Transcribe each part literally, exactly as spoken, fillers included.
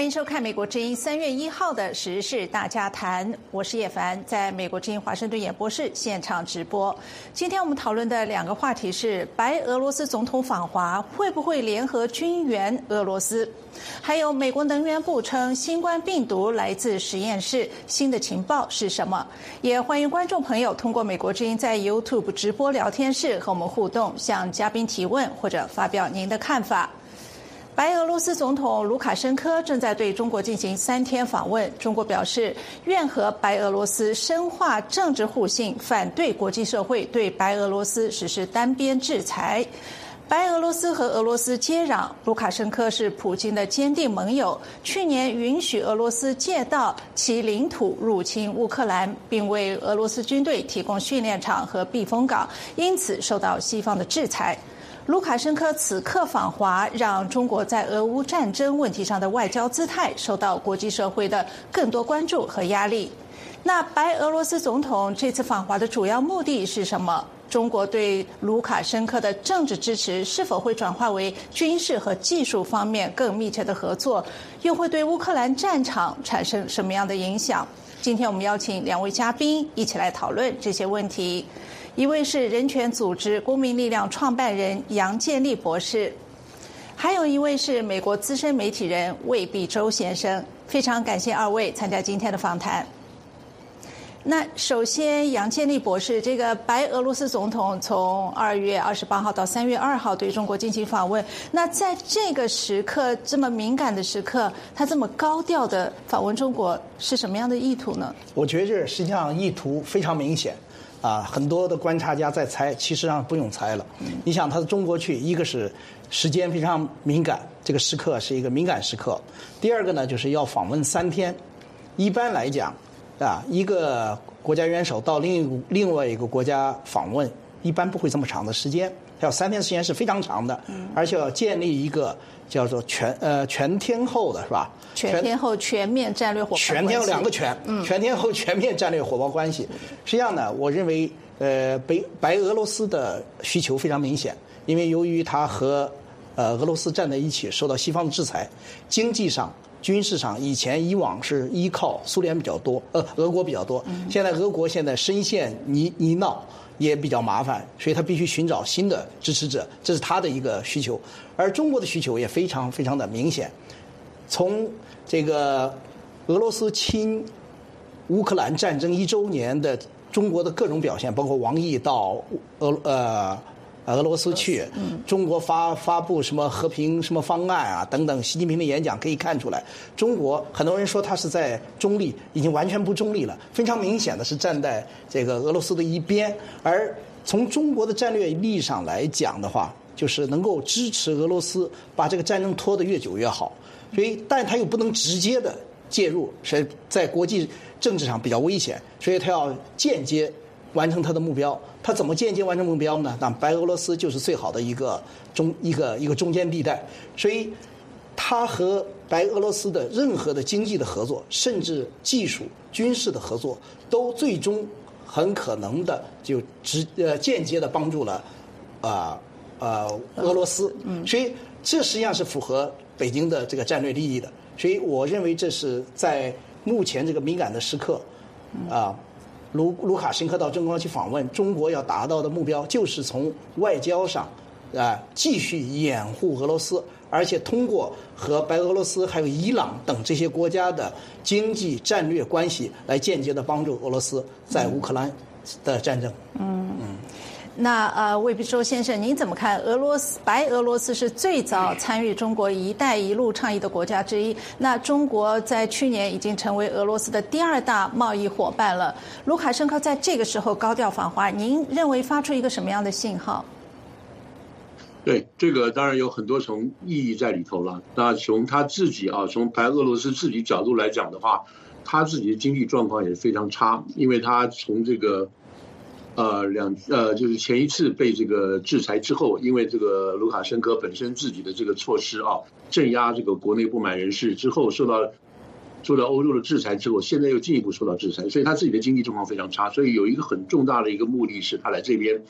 迎收看美国之音三月一号的时事大家谈，我是叶凡，在美国之音华盛顿演播室现场直播。今天我们讨论的两个话题是：白俄罗斯总统访华会不会联合军援俄罗斯？还有美国能源部称新冠病毒来自实验室，新的情报是什么？也欢迎观众朋友通过美国之音在 YouTube 直播聊天室和我们互动，向嘉宾提问或者发表您的看法。白俄罗斯总统卢卡申科正在对中国进行三天访问，中国表示愿和白俄罗斯深化政治互信，反对国际社会对白俄罗斯实施单边制裁。白俄罗斯和俄罗斯接壤，卢卡申科是普京的坚定盟友，去年允许俄罗斯借道其领土入侵乌克兰，并为俄罗斯军队提供训练场和避风港，因此受到西方的制裁。卢卡申科此刻访华，让中国在俄乌战争问题上的外交姿态受到国际社会的更多关注和压力。那白俄罗斯总统这次访华的主要目的是什么？中国对卢卡申科的政治支持是否会转化为军事和技术方面更密切的合作？又会对乌克兰战场产生什么样的影响？今天我们邀请两位嘉宾一起来讨论这些问题。一位是人权组织公民力量创办人杨建立博士，还有一位是美国资深媒体人魏必洲先生。非常感谢二位参加今天的访谈。那首先，杨建立博士，这个白俄罗斯总统从二月二十八号到三月二号对中国进行访问，那在这个时刻这么敏感的时刻，他这么高调的访问中国，是什么样的意图呢？ 我觉得实际上意图非常明显。啊，很多的观察家在猜，其实上不用猜了。你想，他到中国去，一个是时间非常敏感，这个时刻是一个敏感时刻；第二个呢，就是要访问三天。一般来讲，啊，一个国家元首到另一另外一个国家访问，一般不会这么长的时间，要三天时间是非常长的，而且要建立一个叫做全呃全天候的是吧？ 全天候全面战略伙伴关系。 全天候两个全，嗯，全天候全面战略伙伴关系。实际上呢，我认为呃北白俄罗斯的需求非常明显，因为由于它和呃俄罗斯站在一起，受到西方的制裁，经济上、军事上以前以往是依靠苏联比较多，呃俄国比较多，现在俄国现在深陷泥泥淖。也比较麻烦，所以他必须寻找新的支持者，这是他的一个需求。而中国的需求也非常非常的明显。从这个俄罗斯侵乌克兰战争一周年的中国的各种表现，包括王毅到俄呃俄罗斯去，中国发发布什么和平什么方案啊等等，习近平的演讲可以看出来，中国很多人说他是在中立，已经完全不中立了，非常明显的是站在这个俄罗斯的一边。而从中国的战略利益上来讲的话，就是能够支持俄罗斯把这个战争拖得越久越好。所以，但他又不能直接的介入，是在国际政治上比较危险，所以他要间接完成他的目标。他怎么间接完成目标呢？那白俄罗斯就是最好的一个中一个一个中间地带。所以，他和白俄罗斯的任何的经济的合作，甚至技术、军事的合作，都最终很可能的就直呃间接的帮助了啊 呃, 呃俄罗斯。所以，这实际上是符合北京的这个战略利益的。所以，我认为这是在目前这个敏感的时刻，啊。卢卢卡申科到中国去访问，中国要达到的目标就是从外交上，啊，继续掩护俄罗斯，而且通过和白俄罗斯还有伊朗等这些国家的经济战略关系，来间接的帮助俄罗斯在乌克兰的战争。嗯嗯。 那呃，魏必洲先生，您怎么看？俄罗斯白俄罗斯是最早参与中国“一带一路”倡议的国家之一。那中国在去年已经成为俄罗斯的第二大贸易伙伴了。卢卡申科在这个时候高调访华，您认为发出一个什么样的信号？ 对，这个当然有很多层意义在里头了。那从他自己啊，从白俄罗斯自己角度来讲的话，他自己的经济状况也是非常差，因为他从这个。呃，两呃，就是前一次被这个制裁之后，因为这个卢卡申科本身自己的这个措施啊，镇压这个国内不满人士之后，受到受到欧洲的制裁之后，现在又进一步受到制裁，所以他自己的经济状况非常差。所以有一个很重大的一个目的是，他来这边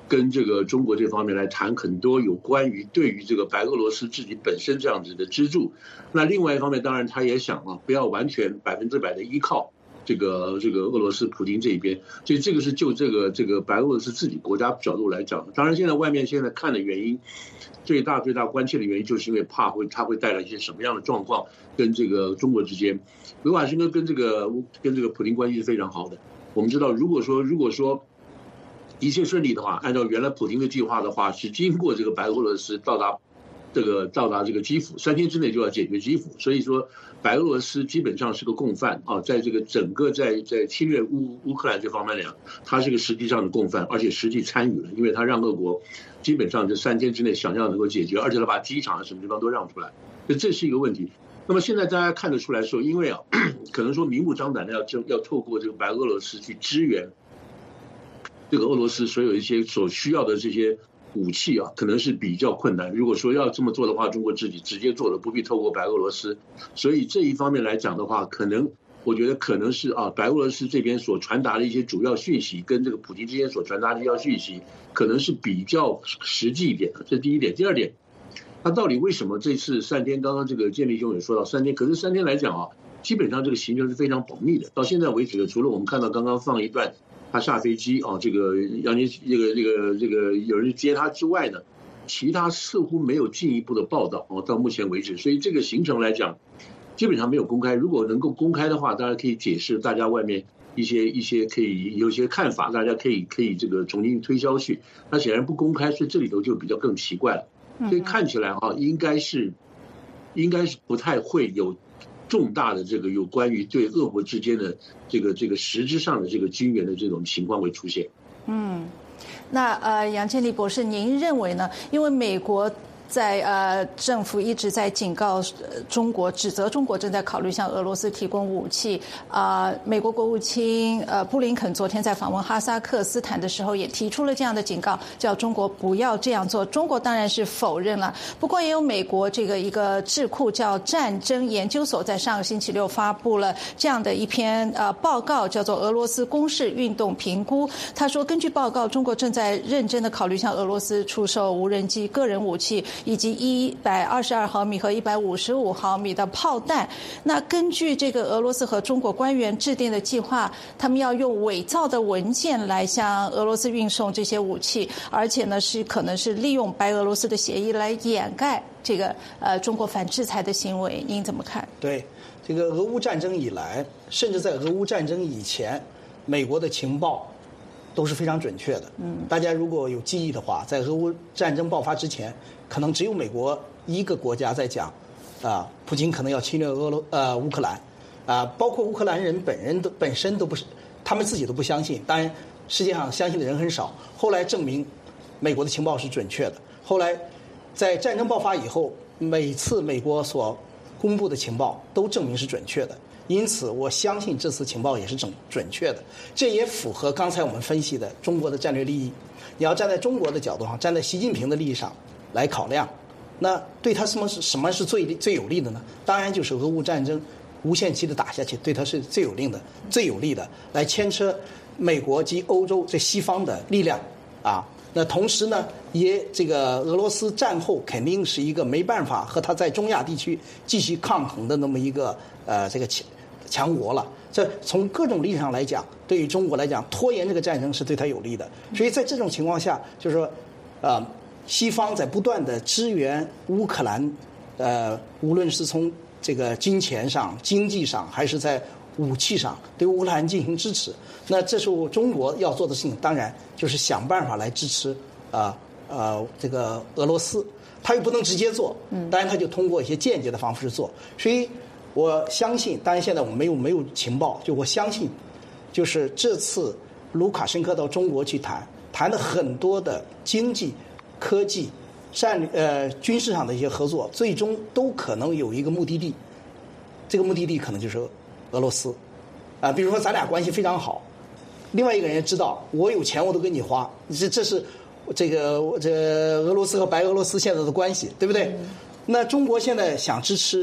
跟这个中国这方面来谈很多有关于对于这个白俄罗斯自己本身这样子的资助。那另外一方面，当然他也想啊，不要完全百分之百的依靠这个这个俄罗斯普京这一边，所以这个是就这个这个白俄罗斯自己国家角度来讲的。当然，现在外面现在看的原因，最大最大关切的原因，就是因为怕会它会带来一些什么样的状况，跟这个中国之间，卢卡申科跟这个跟这个普京关系是非常好的。我们知道，如果说如果说一切顺利的话，按照原来普京的计划的话，是经过这个白俄罗斯到达这个到达这个基辅，三天之内就要解决基辅。所以说，白俄罗斯基本上是个共犯啊，在这个整个在在侵略乌乌克兰这方面来讲，它是个实际上的共犯，而且实际参与了，因为它让俄国基本上这三天之内想要能够解决，而且它把机场啊什么地方都让出来，所以这是一个问题。那么现在大家看得出来说，因为啊，可能说明目张胆的要要透过这个白俄罗斯去支援这个俄罗斯所有一些所需要的这些武器啊，可能是比较困难。如果说要这么做的话，中国自己直接做了，不必透过白俄罗斯。所以这一方面来讲的话，可能我觉得可能是啊，白俄罗斯这边所传达的一些主要讯息，跟这个普京之间所传达的一些讯息，可能是比较实际一点的。这是第一点。第二点，他到底为什么这次三天？刚刚这个建立兄也说到三天，可是三天来讲啊，基本上这个行程是非常保密的。到现在为止的，除了我们看到刚刚放一段他下飞机啊，这个杨洁这个这个这个有人接他之外呢，其他似乎没有进一步的报道哦。到目前为止，所以这个行程来讲，基本上没有公开。如果能够公开的话，当然可以解释大家外面一些一些可以有些看法，大家可以可以这个重新推销去。那显然不公开，所以这里头就比较更奇怪了。所以看起来啊，应该是应该是不太会有重大的这个有关于对俄国之间的这个这个实质上的这个军援的这种情况会出现。 嗯，那呃，杨建立博士，您认为呢？因为美国在呃政府一直在警告中国，指责中国正在考虑向俄罗斯提供武器。啊、呃，美国国务卿呃布林肯昨天在访问哈萨克斯坦的时候也提出了这样的警告，叫中国不要这样做。中国当然是否认了，不过也有美国这个一个智库叫战争研究所在上个星期六发布了这样的一篇呃报告，叫做《俄罗斯攻势运动评估》。他说，根据报告，中国正在认真的考虑向俄罗斯出售无人机、个人武器，以及一百二十二毫米和一百五十五毫米的炮弹。那根据这个俄罗斯和中国官员制定的计划，他们要用伪造的文件来向俄罗斯运送这些武器，而且呢是可能是利用白俄罗斯的协议来掩盖这个呃中国反制裁的行为。您怎么看？ 对，这个俄乌战争以来，甚至在俄乌战争以前，美国的情报都是非常准确的。嗯，大家如果有记忆的话，在俄乌战争爆发之前，可能只有美国一个国家在讲，啊，普京可能要侵略俄罗呃乌克兰，啊，包括乌克兰人本人都本身都不是，他们自己都不相信。当然，世界上相信的人很少。后来证明，美国的情报是准确的。后来，在战争爆发以后，每次美国所公布的情报都证明是准确的。因此，我相信这次情报也是准准确的，这也符合刚才我们分析的中国的战略利益。你要站在中国的角度上，站在习近平的利益上来考量，那对他什么是什么是最最有利的呢？当然就是俄乌战争无限期的打下去，对他是最有利的、最有利的，来牵扯美国及欧洲这西方的力量啊。那同时呢，也这个俄罗斯战后肯定是一个没办法和他在中亚地区继续抗衡的那么一个呃这个强强国了。这从各种利益上来讲，对于中国来讲，拖延这个战争是对他有利的。所以在这种情况下，就是说，呃，西方在不断的支援乌克兰，呃，无论是从这个金钱上、经济上，还是在武器上对乌克兰进行支持。那这时候中国要做的事情，当然就是想办法来支持啊呃, 呃这个俄罗斯。他又不能直接做，当然他就通过一些间接的方式做。所以我相信，当然现在我们没有没有情报，就我相信，就是这次卢卡申科到中国去谈，谈的很多的经济、科技、战略呃军事上的一些合作，最终都可能有一个目的地，这个目的地可能就是俄罗斯，啊、呃，比如说咱俩关系非常好，另外一个人知道我有钱我都给你花，这这是这个这个俄罗斯和白俄罗斯现在的关系，对不对？那中国现在想支持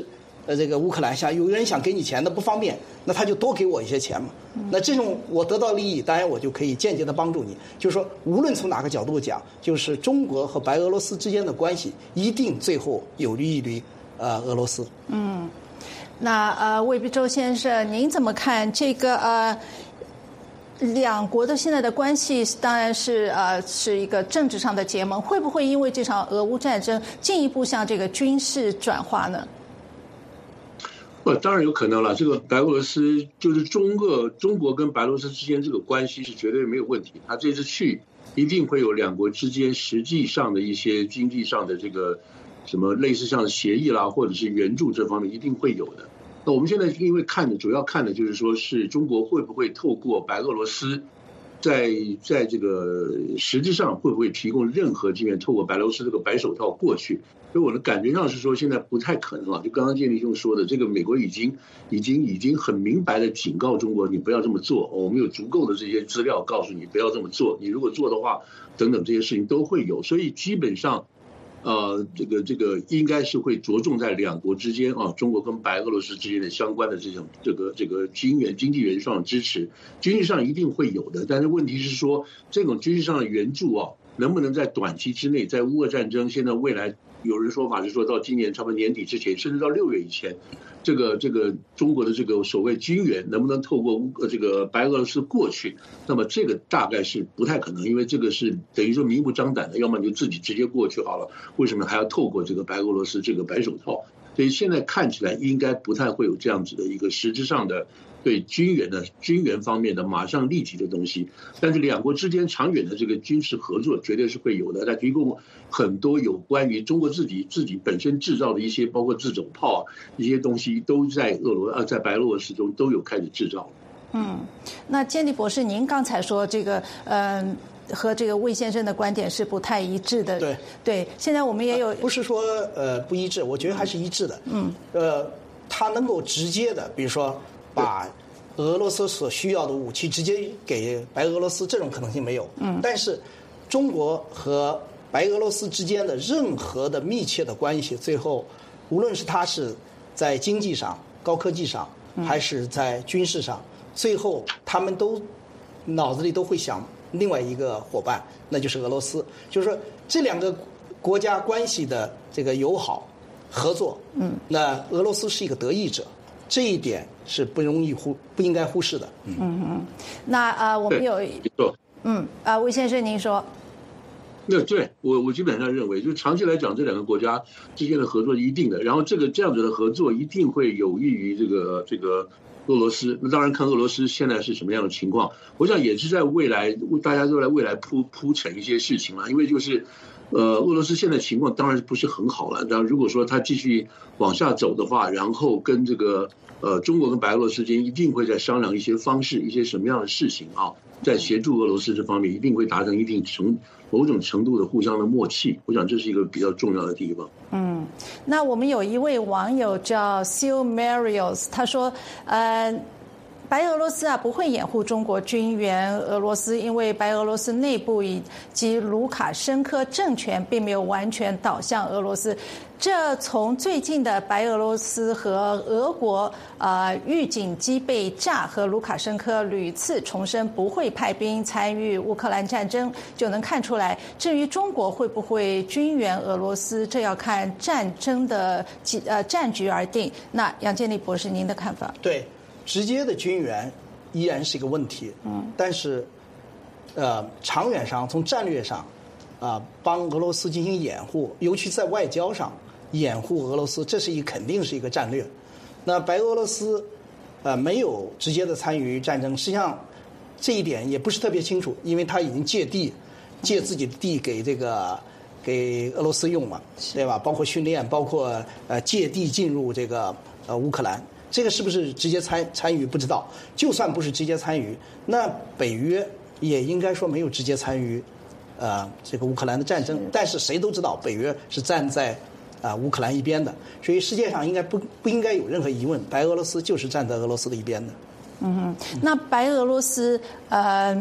呃这个乌克兰想有人想给你钱，那不方便，那他就多给我一些钱嘛。那这种我得到利益，当然我就可以间接的帮助你。就是说，无论从哪个角度讲，就是中国和白俄罗斯之间的关系一定最后有利于呃俄罗斯。 嗯，那呃魏必洲先生，您怎么看这个呃？两国的现在的关系当然是呃是一个政治上的结盟，会不会因为这场俄乌战争进一步向这个军事转化呢？ 不，当然有可能了。这个白俄罗斯就是中俄中国跟白俄罗斯之间这个关系是绝对没有问题。他这次去一定会有两国之间实际上的一些经济上的这个什么类似像协议啦，或者是援助这方面一定会有的。那我们现在因为看的主要看的就是说是中国会不会透过白俄罗斯在在这个实质上会不会提供任何资源，透过白俄罗斯这个白手套过去。所以我的感觉上是说现在不太可能了。就刚刚建立兄说的，这个美国已经已经已经很明白的警告中国，你不要这么做，我们有足够的这些资料告诉你不要这么做，你如果做的话等等这些事情都会有。所以基本上呃，这个这个应该是会着重在两国之间啊，中国跟白俄罗斯之间的相关的这种这个这个经援经济援助上的支持，经济上一定会有的。但是问题是说，这种经济上的援助啊，能不能在短期之内，在乌俄战争现在未来有人说法是说到今年差不多年底之前，甚至到六月以前，这个这个中国的这个所谓军援能不能透过乌这个白俄罗斯过去？那么这个大概是不太可能，因为这个是等于说明目张胆的，要么你就自己直接过去好了，为什么还要透过这个白俄罗斯这个白手套？所以现在看起来应该不太会有这样子的一个实质上的对军援的军援方面的马上立即的东西，但是两国之间长远的这个军事合作绝对是会有的。它提供很多有关于中国自己自己本身制造的一些，包括自走炮啊一些东西，都在俄罗啊在白俄罗斯中都有开始制造。 嗯，那坚立博士，您刚才说这个嗯。呃和这个魏先生的观点是不太一致的。 对对，现在我们也有、呃、 不是说呃不一致，我觉得还是一致的。嗯，呃，他能够直接的，比如说把俄罗斯所需要的武器直接给白俄罗斯，这种可能性没有。嗯，但是中国和白俄罗斯之间的任何的密切的关系，最后无论是他是在经济上、高科技上，还是在军事上，最后他们都脑子里都会想另外一个伙伴，那就是俄罗斯。就是说这两个国家关系的这个友好合作，嗯，那俄罗斯是一个得益者，这一点是不容易忽不应该忽视的。 嗯嗯，那啊、呃，我们有嗯啊、呃，魏先生您说。 那对我我基本上认为，就是长期来讲，这两个国家之间的合作是一定的，然后这个这样子的合作一定会有益于这个这个俄罗斯。那当然看俄罗斯现在是什么样的情况，我想也是在未来大家都在未来铺铺陈一些事情了，因为就是呃俄罗斯现在情况当然不是很好了，但如果说他继续往下走的话，然后跟这个呃中国跟白俄罗斯之间一定会在商量一些方式，一些什么样的事情啊，在协助俄罗斯这方面一定会达成一定程某种程度的互相的默契，我想这是一个比较重要的地方。 嗯，那我们有一位网友叫 Sil Marios， 他说，呃，白俄罗斯啊不会掩护中国军援俄罗斯，因为白俄罗斯内部以及卢卡申科政权并没有完全倒向俄罗斯。这从最近的白俄罗斯和俄国呃预警机被炸和卢卡申科屡次重申不会派兵参与乌克兰战争就能看出来。至于中国会不会军援俄罗斯，这要看战争的呃战局而定。那杨建立博士，您的看法？ 对，直接的军援依然是一个问题。嗯，但是呃长远上从战略上啊、呃、帮俄罗斯进行掩护，尤其在外交上掩护俄罗斯，这是一肯定是一个战略。那白俄罗斯呃没有直接的参与战争，实际上这一点也不是特别清楚，因为他已经借地借自己的地给这个给俄罗斯用嘛，对吧？包括训练，包括呃借地进入这个呃乌克兰，这个是不是直接参参与不知道。就算不是直接参与，那北约也应该说没有直接参与呃这个乌克兰的战争，但是谁都知道北约是站在啊，乌克兰一边的，所以世界上应该不不应该有任何疑问，白俄罗斯就是站在俄罗斯的一边的。 嗯哼，那白俄罗斯呃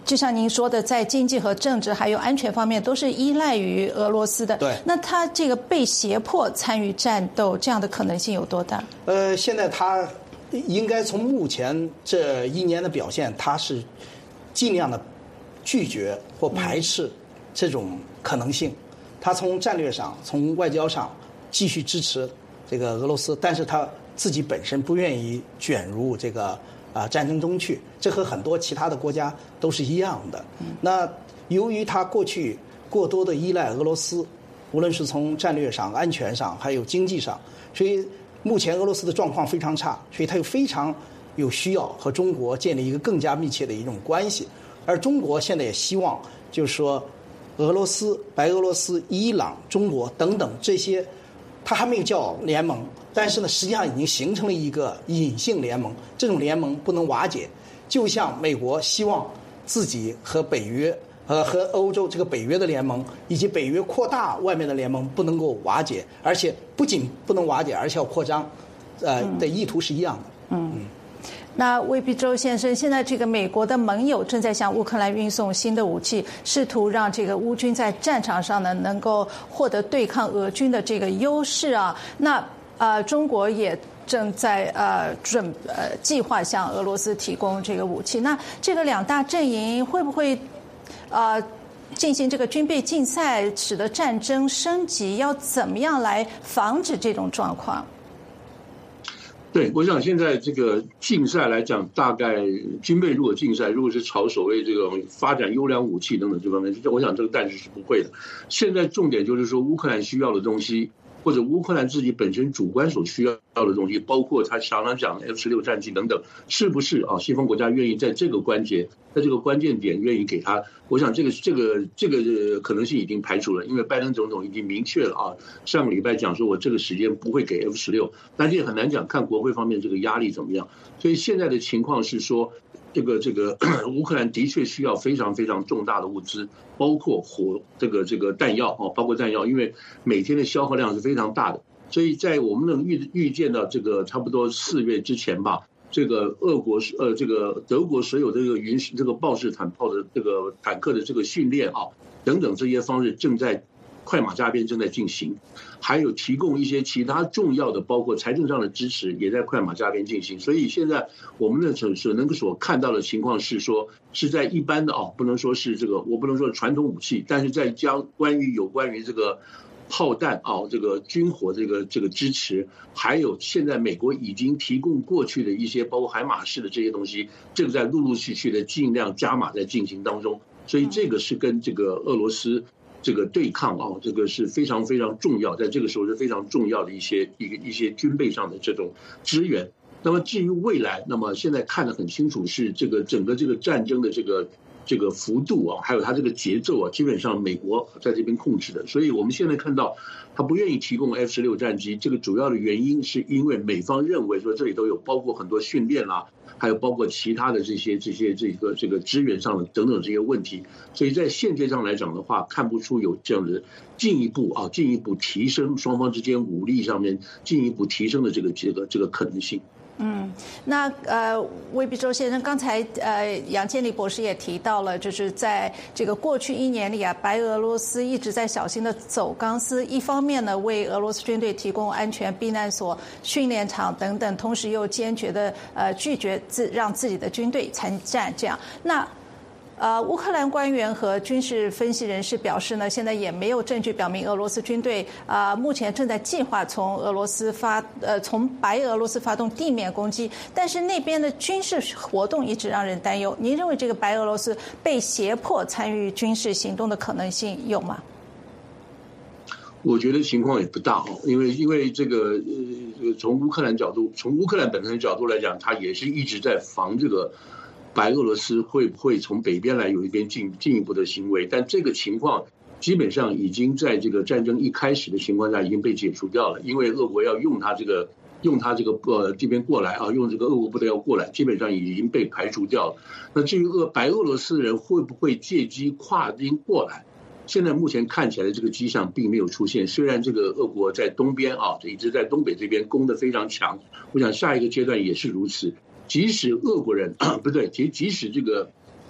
就像您说的，在经济和政治还有安全方面都是依赖于俄罗斯的。 对， 那他这个被胁迫参与战斗，这样的可能性有多大？ 呃，现在他应该从目前这一年的表现，他是尽量的拒绝或排斥这种可能性。他从战略上、从外交上继续支持这个俄罗斯，但是他自己本身不愿意卷入这个啊战争中去，这和很多其他的国家都是一样的。那由于他过去过多的依赖俄罗斯，无论是从战略上、安全上，还有经济上，所以目前俄罗斯的状况非常差，所以他又非常有需要和中国建立一个更加密切的一种关系。而中国现在也希望，就是说，俄罗斯、白俄罗斯、伊朗、中国等等这些，它还没有叫联盟，但是呢，实际上已经形成了一个隐性联盟。这种联盟不能瓦解，就像美国希望自己和北约、呃和欧洲这个北约的联盟，以及北约扩大外面的联盟不能够瓦解，而且不仅不能瓦解，而且要扩张，呃的意图是一样的。 嗯。嗯那魏必洲先生，现在这个美国的盟友正在向乌克兰运送新的武器，试图让这个乌军在战场上呢能够获得对抗俄军的这个优势啊。那呃，中国也正在呃准呃计划向俄罗斯提供这个武器。那这个两大阵营会不会呃进行这个军备竞赛，使得战争升级？要怎么样来防止这种状况？ 对，我想现在这个竞赛来讲，大概军备如果竞赛，如果是朝所谓这种发展优良武器等等这方面，我想这个暂时是不会的。现在重点就是说，乌克兰需要的东西，或者乌克兰自己本身主观所需要的东西，包括他常常讲的 F 十六战机等等，是不是啊？西方国家愿意在这个关节，在这个关键点愿意给他？我想这个这个这个可能性已经排除了，因为拜登总统已经明确了啊，上个礼拜讲说我这个时间不会给 F 十六，但这也很难讲，看国会方面这个压力怎么样。所以现在的情况是说，这个这个乌克兰的确需要非常非常重大的物资，包括火这个这个弹药啊，包括弹药，因为每天的消耗量是非常大的。所以在我们能预预见到这个差不多四月之前吧，这个俄国呃这个德国所有这个允许这个豹式坦炮的这个坦克的这个训练啊等等这些方式正在快马加鞭正在进行，还有提供一些其他重要的包括财政上的支持也在快马加鞭进行。所以现在我们的所能够所看到的情况是说，是在一般的哦，不能说是这个我不能说传统武器，但是在将关于有关于这个炮弹啊，这个军火这个这个支持，还有现在美国已经提供过去的一些包括海马式的这些东西，正在陆陆续续的尽量加码在进行当中。所以这个是跟这个俄罗斯这个对抗啊，这个是非常非常重要，在这个时候是非常重要的一些一个一些军备上的这种支援。那么至于未来，那么现在看得很清楚是这个整个这个战争的这个。这个幅度啊，还有它这个节奏啊，基本上美国在这边控制的。所以我们现在看到，他不愿意提供 F 十六战机，这个主要的原因是因为美方认为说这里都有包括很多训练啦，还有包括其他的这些这些这个这个支援上的等等这些问题。所以在现阶上来讲的话，看不出有这样的进一步啊，进一步提升双方之间武力上面进一步提升的这个这个这个可能性。 嗯，那呃，魏必洲先生，刚才呃，杨建立博士也提到了，就是在这个过去一年里啊，白俄罗斯一直在小心的走钢丝，一方面呢为俄罗斯军队提供安全避难所、训练场等等，同时又坚决的呃拒绝自让自己的军队参战，这样那。呃，乌克兰官员和军事分析人士表示呢，现在也没有证据表明俄罗斯军队啊、呃、目前正在计划从俄罗斯发呃从白俄罗斯发动地面攻击，但是那边的军事活动一直让人担忧。您认为这个白俄罗斯被胁迫参与军事行动的可能性有吗？ 我觉得情况也不大哦，因为因为这个呃从乌克兰角度，从乌克兰本身的角度来讲，他也是一直在防这个。白俄罗斯会不会从北边来有一边进进一步的行为？但这个情况基本上已经在这个战争一开始的情况下已经被解除掉了，因为俄国要用他这个用他这个呃这边过来啊，用这个俄国部队要过来，基本上已经被排除掉了。那至于俄白俄罗斯人会不会借机跨境过来？现在目前看起来这个迹象并没有出现。虽然这个俄国在东边啊，一直在东北这边攻得非常强，我想下一个阶段也是如此。即使俄国人不对，即即使这个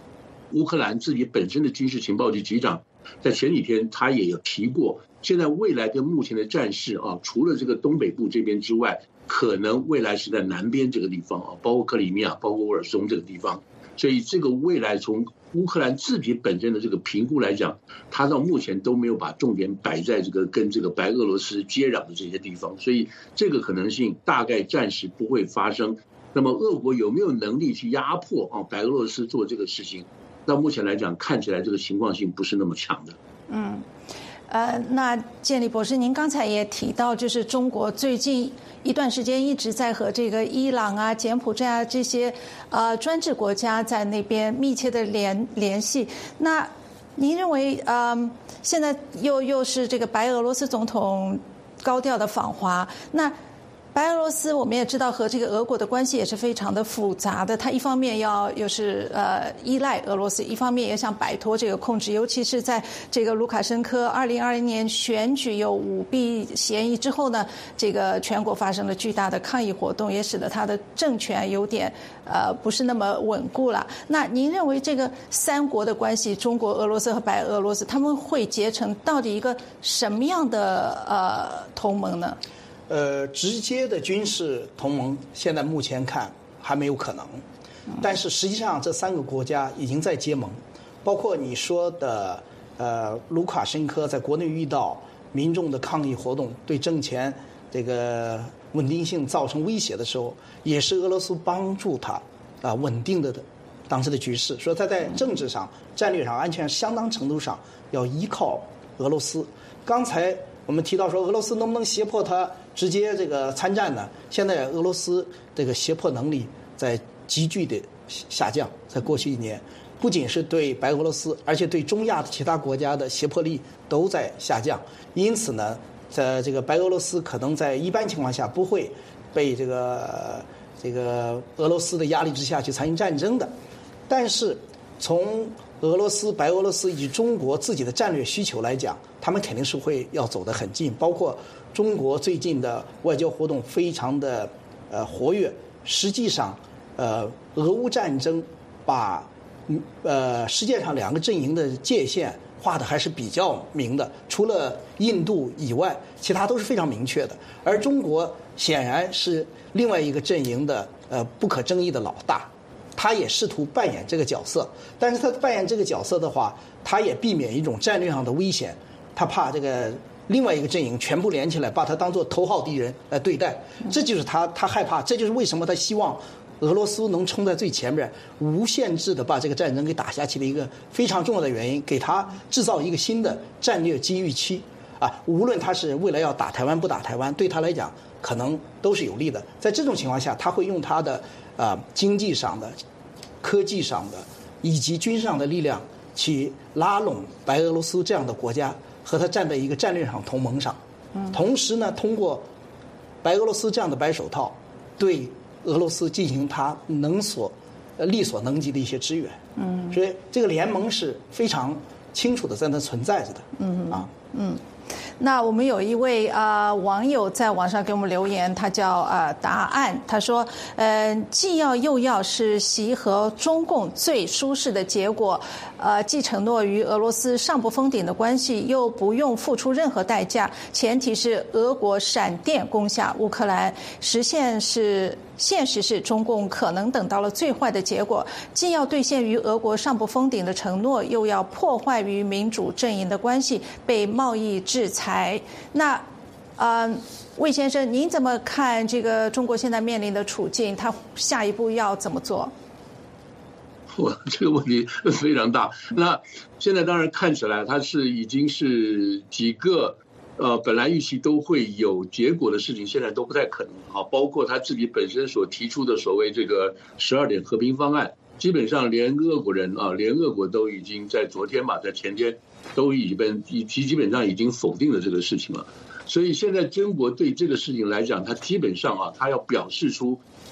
乌克兰自己本身的军事情报局局长在前几天他也有提过，现在未来跟目前的战事啊，除了这个东北部这边之外，可能未来是在南边这个地方啊，包括克里米亚、包括沃尔松这个地方。所以这个未来从乌克兰自己本身的这个评估来讲，他到目前都没有把重点摆在这个跟这个白俄罗斯接壤的这些地方，所以这个可能性大概暂时不会发生。那么俄国有没有能力去压迫啊白俄罗斯做这个事情？到目前来讲，看起来这个情况性不是那么强的。 嗯，呃，那建立博士，您刚才也提到，就是中国最近一段时间一直在和这个伊朗啊、柬埔寨啊这些呃专制国家在那边密切的联联系。那您认为，呃，现在又又是这个白俄罗斯总统高调的访华，那白俄罗斯我们也知道和这个俄国的关系也是非常的复杂的，它一方面要又是呃依赖俄罗斯，一方面也想摆脱这个控制，尤其是在这个卢卡申科二零二零年选举有舞弊嫌疑之后呢，这个全国发生了巨大的抗议活动，也使得他的政权有点呃不是那么稳固了。那您认为这个三国的关系，中国、俄罗斯和白俄罗斯，他们会结成到底一个什么样的呃同盟呢？ 呃，直接的军事同盟现在目前看还没有可能，但是实际上这三个国家已经在结盟，包括你说的呃卢卡申科在国内遇到民众的抗议活动，对政权这个稳定性造成威胁的时候，也是俄罗斯帮助他啊、呃、稳定的当时的局势，说他在政治上、战略上、安全相当程度上要依靠俄罗斯。刚才我们提到说俄罗斯能不能胁迫他直接这个参战呢？现在俄罗斯这个胁迫能力在急剧的下降，在过去一年，不仅是对白俄罗斯，而且对中亚的其他国家的胁迫力都在下降。因此呢，在这个白俄罗斯可能在一般情况下不会被这个这个俄罗斯的压力之下去参与战争的。但是从俄罗斯、白俄罗斯以及中国自己的战略需求来讲，他们肯定是会要走得很近。包括中国最近的外交活动非常的呃活跃，实际上，呃，俄乌战争把呃世界上两个阵营的界限画的还是比较明的，除了印度以外，其他都是非常明确的。而中国显然是另外一个阵营的呃不可争议的老大。他也试图扮演这个角色，但是他扮演这个角色的话，他也避免一种战略上的危险，他怕这个另外一个阵营全部连起来，把他当作头号敌人来对待，这就是他他害怕，这就是为什么他希望俄罗斯能冲在最前面，无限制的把这个战争给打下去的一个非常重要的原因，给他制造一个新的战略机遇期啊！无论他是未来要打台湾不打台湾，对他来讲可能都是有利的。在这种情况下，他会用他的啊、呃、经济上的、科技上的以及军事上的力量去拉拢白俄罗斯这样的国家，和他站在一个战略上同盟上。同时呢，通过白俄罗斯这样的白手套，对俄罗斯进行他能所呃力所能及的一些支援。嗯，所以这个联盟是非常清楚的在那存在着的。嗯啊， 嗯。那我们有一位啊、呃、网友在网上给我们留言，他叫啊、呃、答案，他说，呃，既要又要是习和中共最舒适的结果，呃，既承诺与俄罗斯上不封顶的关系，又不用付出任何代价，前提是俄国闪电攻下乌克兰，实现是。现实是中共可能等到了最坏的结果，既要兑现于俄国上不封顶的承诺，又要破坏与民主阵营的关系，被贸易制裁。那，呃，魏先生，您怎么看这个中国现在面临的处境？他下一步要怎么做？ 哇，这个问题非常大。那现在当然看起来，它是已经是几个。呃，本来预期都会有结果的事情，现在都不太可能啊。包括他自己本身所提出的所谓这个十二点和平方案，基本上连俄国人啊，连俄国都已经在昨天吧，在前天都已经基基本上已经否定了这个事情了。所以现在中国对这个事情来讲，他基本上啊，他要表示出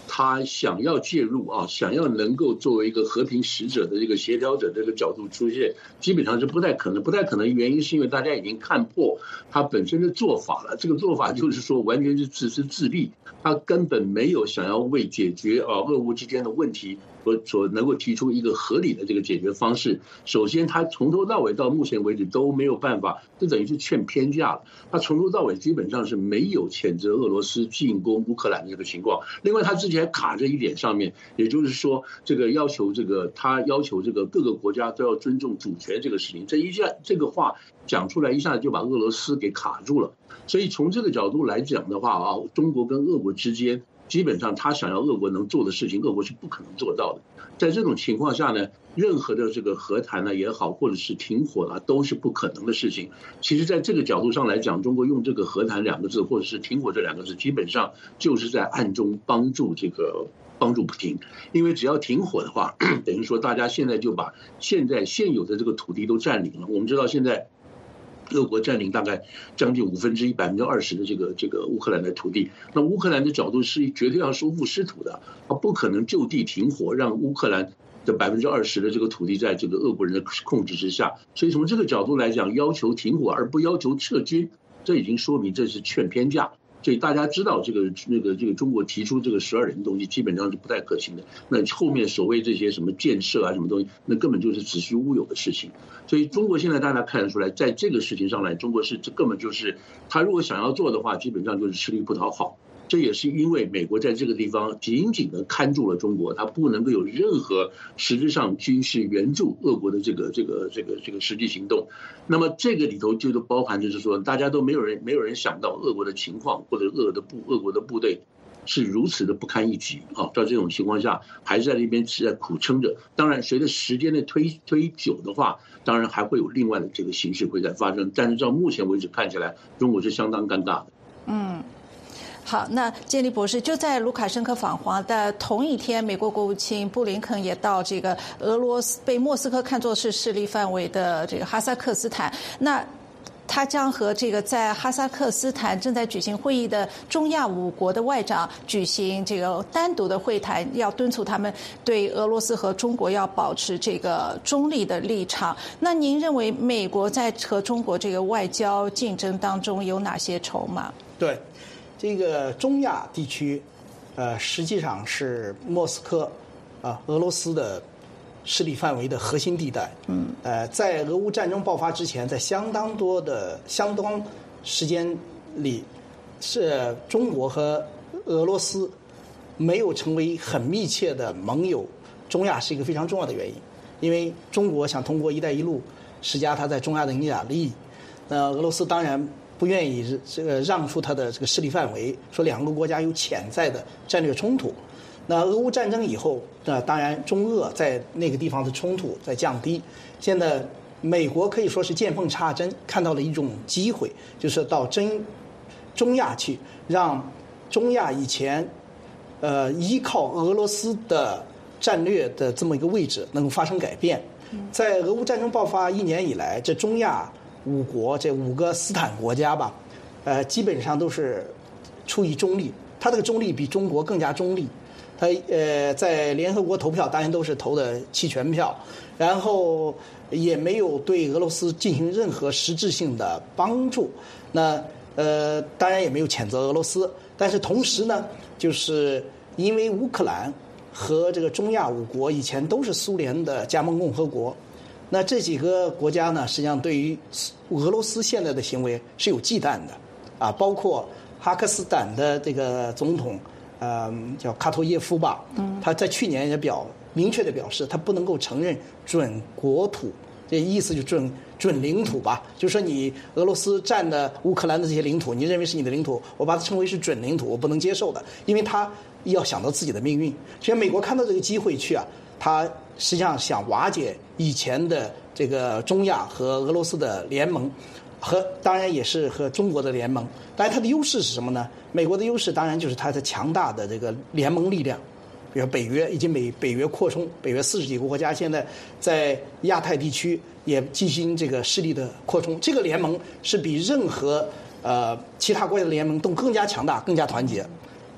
他想要介入啊，想要能够作为一个和平使者的这个协调者这个角度出现，基本上是不太可能。不太可能的原因是因为大家已经看破他本身的做法了。这个做法就是说完全是自私自利，他根本没有想要为解决啊俄乌之间的问题所所能够提出一个合理的这个解决方式。首先，他从头到尾到目前为止都没有办法，这等于是劝偏架了。他从头到尾基本上是没有谴责俄罗斯进攻乌克兰的这个情况。另外，他之前还卡着一点上面，也就是说，这个要求这个他要求这个各个国家都要尊重主权这个事情，这一下这个话讲出来，一下子就把俄罗斯给卡住了。所以从这个角度来讲的话啊，中国跟俄国之间，基本上他想要俄国能做的事情，俄国是不可能做到的。在这种情况下呢，任何的这个和谈呢也好，或者是停火啊，都是不可能的事情。其实，在这个角度上来讲，中国用这个和谈两个字，或者是停火这两个字，基本上就是在暗中帮助这个帮助普京。因为只要停火的话，等于说大家现在就把现在现有的这个土地都占领了。我们知道现在俄国占领大概将近五分之一、百分之二十的这个这个乌克兰的土地，那乌克兰的角度是绝对要收复失土的，啊，不可能就地停火，让乌克兰的百分之二十的这个土地在这个俄国人的控制之下。所以从这个角度来讲，要求停火而不要求撤军，这已经说明这是劝偏架。所以大家知道这个那个这个中国提出这个十二人的东西基本上是不太可行的。那后面所谓这些什么建设啊什么东西，那根本就是子虚乌有的事情。所以中国现在大家看得出来，在这个事情上来，中国是这根本就是他如果想要做的话，基本上就是吃力不讨好。这也是因为美国在这个地方紧紧的看住了中国，它不能够有任何实质上军事援助俄国的这个这个这个这个实际行动。那么这个里头就都包含着是说，大家都没有人没有人想到俄国的情况，或者俄的部俄国的部队是如此的不堪一击啊！在这种情况下，还是在那边是在苦撑着。当然，随着时间的推推久的话，当然还会有另外的这个形势会在发生。但是到目前为止看起来，中国是相当尴尬的。 嗯。好，那建立博士，就在卢卡申科访华的同一天，美国国务卿布林肯也到这个俄罗斯被莫斯科看作是势力范围的这个哈萨克斯坦。那他将和这个在哈萨克斯坦正在举行会议的中亚五国的外长举行这个单独的会谈，要敦促他们对俄罗斯和中国要保持这个中立的立场。那您认为美国在和中国这个外交竞争当中有哪些筹码？ 对。这个中亚地区，呃，实际上是莫斯科，啊，俄罗斯的势力范围的核心地带。嗯。呃，在俄乌战争爆发之前，在相当多的相当时间里，是中国和俄罗斯没有成为很密切的盟友。中亚是一个非常重要的原因，因为中国想通过“一带一路”施加它在中亚的影响力。那俄罗斯当然不愿意这个让出它的这个势力范围，说两个国家有潜在的战略冲突。那俄乌战争以后，那当然中俄在那个地方的冲突在降低。现在美国可以说是见缝插针，看到了一种机会，就是到真中亚去，让中亚以前呃依靠俄罗斯的战略的这么一个位置能够发生改变。在俄乌战争爆发一年以来，这中亚五国这五个斯坦国家吧，呃，基本上都是处于中立。它这个中立比中国更加中立。它呃在联合国投票，当然都是投的弃权票，然后也没有对俄罗斯进行任何实质性的帮助。那呃当然也没有谴责俄罗斯，但是同时呢，就是因为乌克兰和这个中亚五国以前都是苏联的加盟共和国。那这几个国家呢，实际上对于俄罗斯现在的行为是有忌惮的，啊，包括哈克斯坦的这个总统，呃，叫卡托耶夫吧，他在去年也表明确的表示，他不能够承认准国土，这意思就准准领土吧，就是说你俄罗斯占的乌克兰的这些领土，你认为是你的领土，我把它称为是准领土，我不能接受的，因为他要想到自己的命运。所以美国看到这个机会去啊，他实际上想瓦解以前的这个中亚和俄罗斯的联盟，和当然也是和中国的联盟。当然它的优势是什么呢？美国的优势当然就是它的强大的这个联盟力量，比如北约以及美北约扩充，北约四十几个国家现在在亚太地区也进行这个势力的扩充。这个联盟是比任何呃其他国家的联盟都更加强大、更加团结。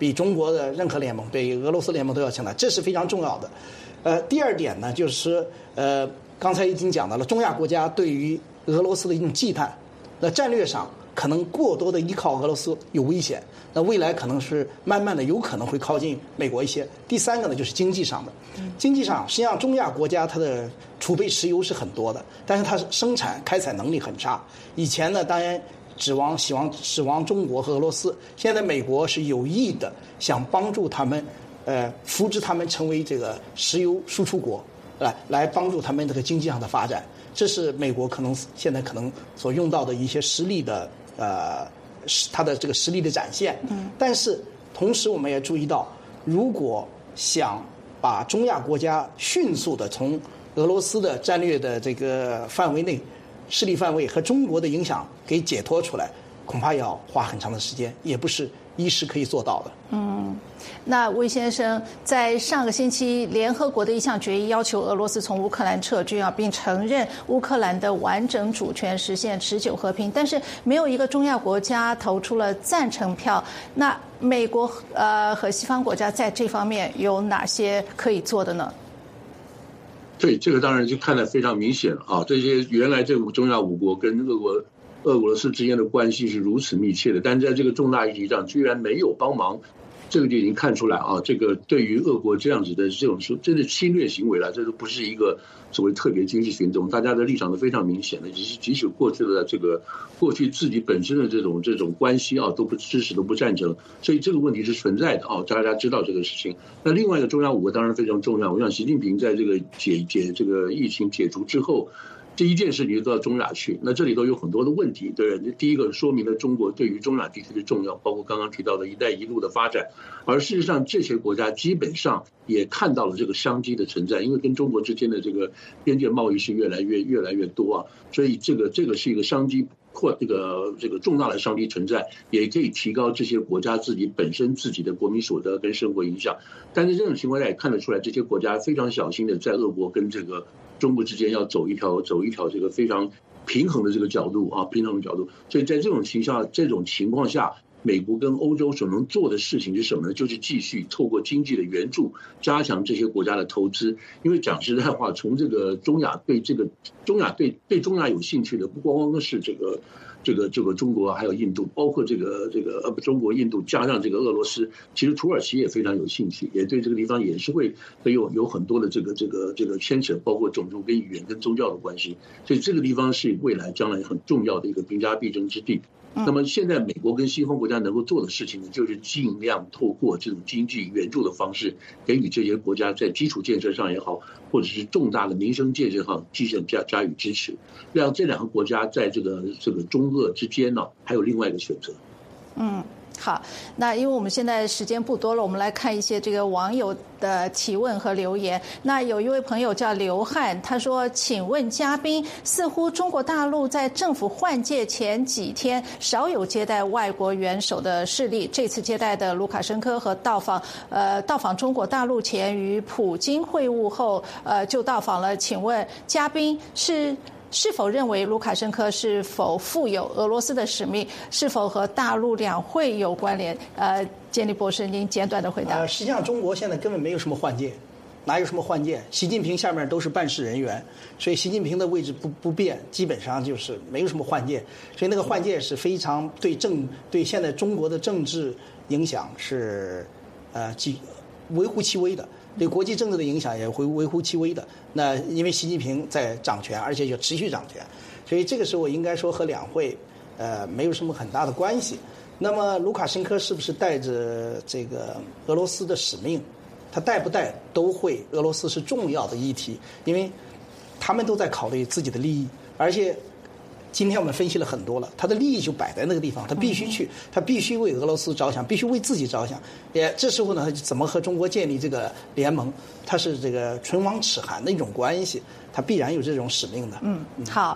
比中国的任何联盟、比俄罗斯联盟都要强大，这是非常重要的。呃，第二点呢，就是呃，刚才已经讲到了，中亚国家对于俄罗斯的一种忌惮，那战略上可能过多的依靠俄罗斯有危险，那未来可能是慢慢的有可能会靠近美国一些。第三个呢，就是经济上的，经济上实际上中亚国家它的储备石油是很多的，但是它生产开采能力很差。以前呢，当然指望希望指望中国和俄罗斯，现在美国是有意的想帮助他们，呃，扶植他们成为这个石油输出国，来来帮助他们这个经济上的发展。这是美国可能现在可能所用到的一些实力的呃，它的这个实力的展现。嗯。但是同时我们也注意到，如果想把中亚国家迅速的从俄罗斯的战略的这个范围内、势力范围和中国的影响给解脱出来，恐怕要花很长的时间，也不是一时可以做到的。 嗯，那魏先生，在上个星期，联合国的一项决议要求俄罗斯从乌克兰撤军啊，并承认乌克兰的完整主权，实现持久和平。但是没有一个中亚国家投出了赞成票。那美国呃和西方国家在这方面有哪些可以做的呢？ 对，这个当然就看得非常明显了啊！这些原来这五中亚五国跟俄国。俄罗斯之间的关系是如此密切的，但在这个重大议题上居然没有帮忙，这个就已经看出来啊，这个对于俄国这样子的这种说真的侵略行为了，这都不是一个所谓特别军事行动，大家的立场都非常明显的，即使即使过去的这个过去自己本身的这种这种关系啊都不支持都不赞成，所以这个问题是存在的啊，大家知道这个事情。那另外一个中亚五国当然非常重要，我想习近平在这个解解这个疫情解除之后。第一件事情到中亚去，那这里头有很多的问题，对，第一个说明了中国对于中亚地区的重要，包括刚刚提到的一带一路的发展，而事实上这些国家基本上也看到了这个商机的存在，因为跟中国之间的这个边界贸易是越来越越来越多啊，所以这个这个是一个商机或这个这个重大的商机存在，也可以提高这些国家自己本身自己的国民所得跟生活影响。但是这种情况下也看得出来，这些国家非常小心的在俄国跟这个中国之间要走一条走一条这个非常平衡的这个角度啊，平衡的角度。所以在这种情况下，这种情况下，美国跟欧洲所能做的事情是什么呢？就是继续透过经济的援助，加强这些国家的投资。因为讲实在话，从这个中亚对这个中亚对对中亚有兴趣的，不光光是这个。这个这个中国还有印度，包括这个这个呃中国、印度加上这个俄罗斯，其实土耳其也非常有兴趣，也对这个地方也是会会有有很多的这个这个这个牵扯，包括种族跟语言跟宗教的关系，所以这个地方是未来将来很重要的一个兵家必争之地。那么现在美国跟西方国家能够做的事情呢，就是尽量透过这种经济援助的方式，给予这些国家在基础建设上也好，或者是重大的民生建设上继续加加以支持，让这两个国家在这个这个中俄之间呢，还有另外一个选择。 嗯。好，那因为我们现在时间不多了，我们来看一些这个网友的提问和留言。那有一位朋友叫刘汉，他说：“请问嘉宾，似乎中国大陆在政府换届前几天少有接待外国元首的事例，这次接待的卢卡申科和到访呃到访中国大陆前与普京会晤后，呃就到访了。请问嘉宾是？”是否认为卢卡申科是否负有俄罗斯的使命？是否和大陆两会有关联？呃，简历博士，您简短的回答。 呃，实际上中国现在根本没有什么换届，哪有什么换届？习近平下面都是办事人员，所以习近平的位置不不变，基本上就是没有什么换届。所以那个换届是非常对政对现在中国的政治影响是呃几微乎其微的。对国际政治的影响也会微乎其微的。那因为习近平在掌权，而且就持续掌权，所以这个时候应该说和两会呃没有什么很大的关系。那么卢卡申科是不是带着这个俄罗斯的使命？他带不带都会，俄罗斯是重要的议题，因为他们都在考虑自己的利益，而且。今天我们分析了很多了，他的利益就摆在那个地方，他必须去，他必须为俄罗斯着想，必须为自己着想。也这时候呢，他怎么和中国建立这个联盟？他是这个唇亡齿寒的一种关系，他必然有这种使命的。 嗯，好，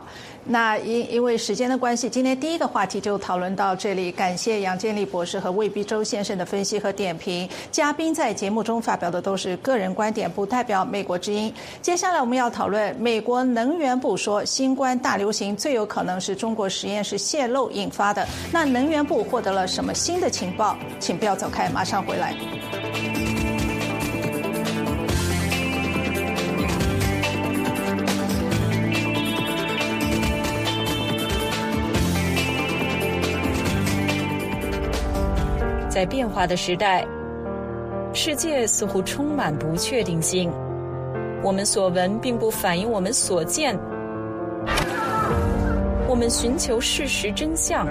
那因因为时间的关系，今天第一个话题就讨论到这里。感谢杨建立博士和魏必洲先生的分析和点评。嘉宾在节目中发表的都是个人观点，不代表美国之音。接下来我们要讨论，美国能源部说，新冠大流行最有可能是中国实验室泄漏引发的。那能源部获得了什么新的情报？请不要走开，马上回来。 在变化的时代，世界似乎充满不确定性。我们所闻并不反映我们所见。我们寻求事实真相。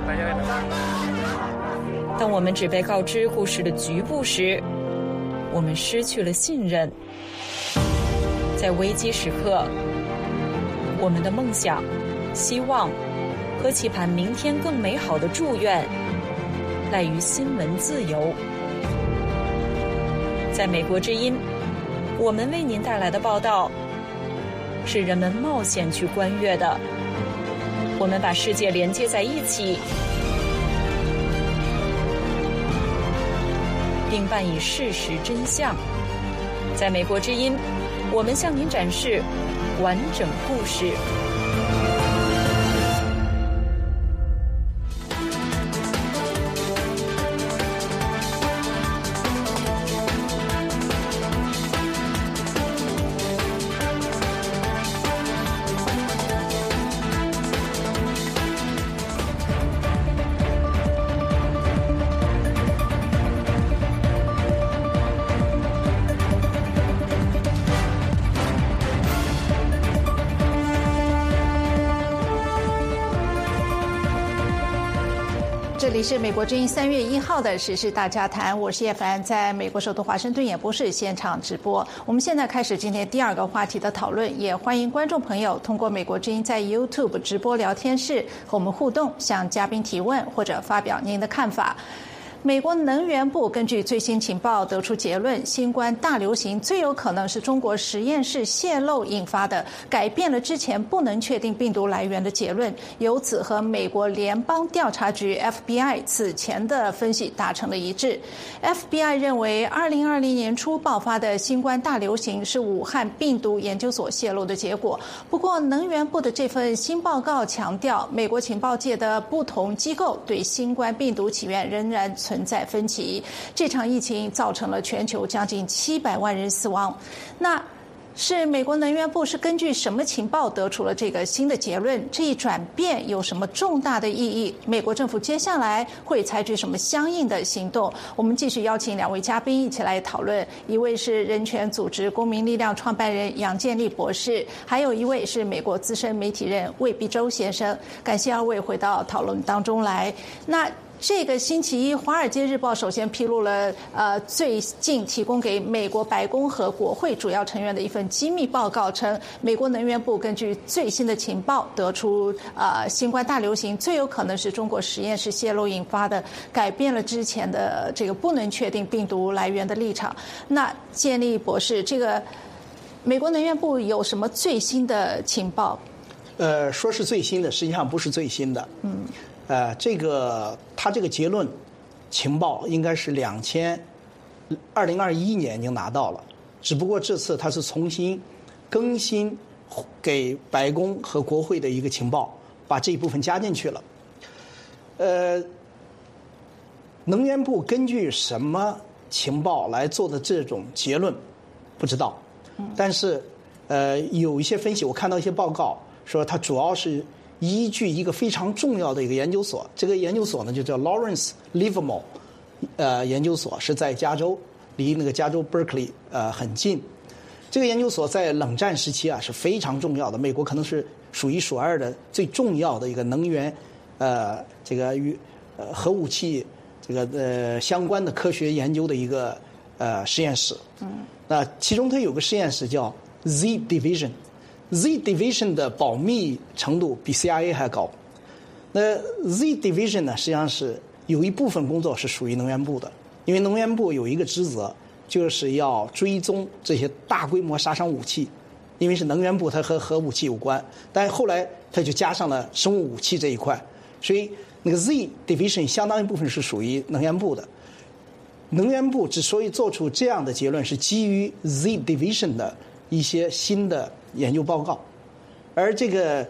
当我们只被告知故事的局部时，我们失去了信任。在危机时刻，我们的梦想、希望和期盼明天更美好的祝愿赖于新闻自由。在美国之音，我们为您带来的报道是人们冒险去观阅的。我们把世界连接在一起，并伴以事实真相。在美国之音，我们向您展示完整故事。 这里是美国之音三月一号的时事大家谈，我是叶凡，在美国首都华盛顿演播室现场直播。我们现在开始今天第二个话题的讨论，也欢迎观众朋友通过美国之音在 YouTube 直播聊天室和我们互动，向嘉宾提问或者发表您的看法。美国能源部根据最新情报得出结论，新冠大流行最有可能是中国实验室泄漏引发的，改变了之前不能确定病毒来源的结论，由此和美国联邦调查局 F B I 此前的分析达成了一致。F B I 认为二零二零年初爆发的新冠大流行是武汉病毒研究所泄露的结果。不过能源部的这份新报告强调，美国情报界的不同机构对新冠病毒起源仍然存存在分歧。这场疫情造成了全球将近七百万人死亡。那是美国能源部是根据什么情报得出了这个新的结论？这一转变有什么重大的意义？美国政府接下来会采取什么相应的行动？我们继续邀请两位嘉宾一起来讨论。一位是人权组织公民力量创办人杨建立博士，还有一位是美国资深媒体人魏必洲先生。感谢二位回到讨论当中来。那这个星期一，《华尔街日报》首先披露了呃最近提供给美国白宫和国会主要成员的一份机密报告，称美国能源部根据最新的情报得出，呃新冠大流行最有可能是中国实验室泄露引发的，改变了之前的这个不能确定病毒来源的立场。那建立博士，这个美国能源部有什么最新的情报？ 呃，说是最新的，实际上不是最新的。嗯。呃，这个他这个结论情报应该是两千二零二一年已经拿到了，只不过这次他是重新更新给白宫和国会的一个情报，把这一部分加进去了。呃，能源部根据什么情报来做的这种结论，不知道。但是呃，有一些分析，我看到一些报告说，它主要是依据一个非常重要的一个研究所，这个研究所呢就叫 Lawrence Livermore 呃研究所，是在加州，离那个加州 Berkeley 呃很近。这个研究所在冷战时期啊是非常重要的，美国可能是数一数二的最重要的一个能源呃这个与呃核武器这个呃相关的科学研究的一个呃实验室。嗯，那其中它有个实验室叫 Z Division。Z Division 的保密程度比 C I A 还高。那 Z Division 呢，实际上是有一部分工作是属于能源部的，因为能源部有一个职责，就是要追踪这些大规模杀伤武器因为是能源部，它和核武器有关，但后来它就加上了生物武器这一块，所以那个 Z Division 相当一部分是属于能源部的。能源部之所以做出这样的结论，是基于 Z Division 的一些新的研究报告，而这个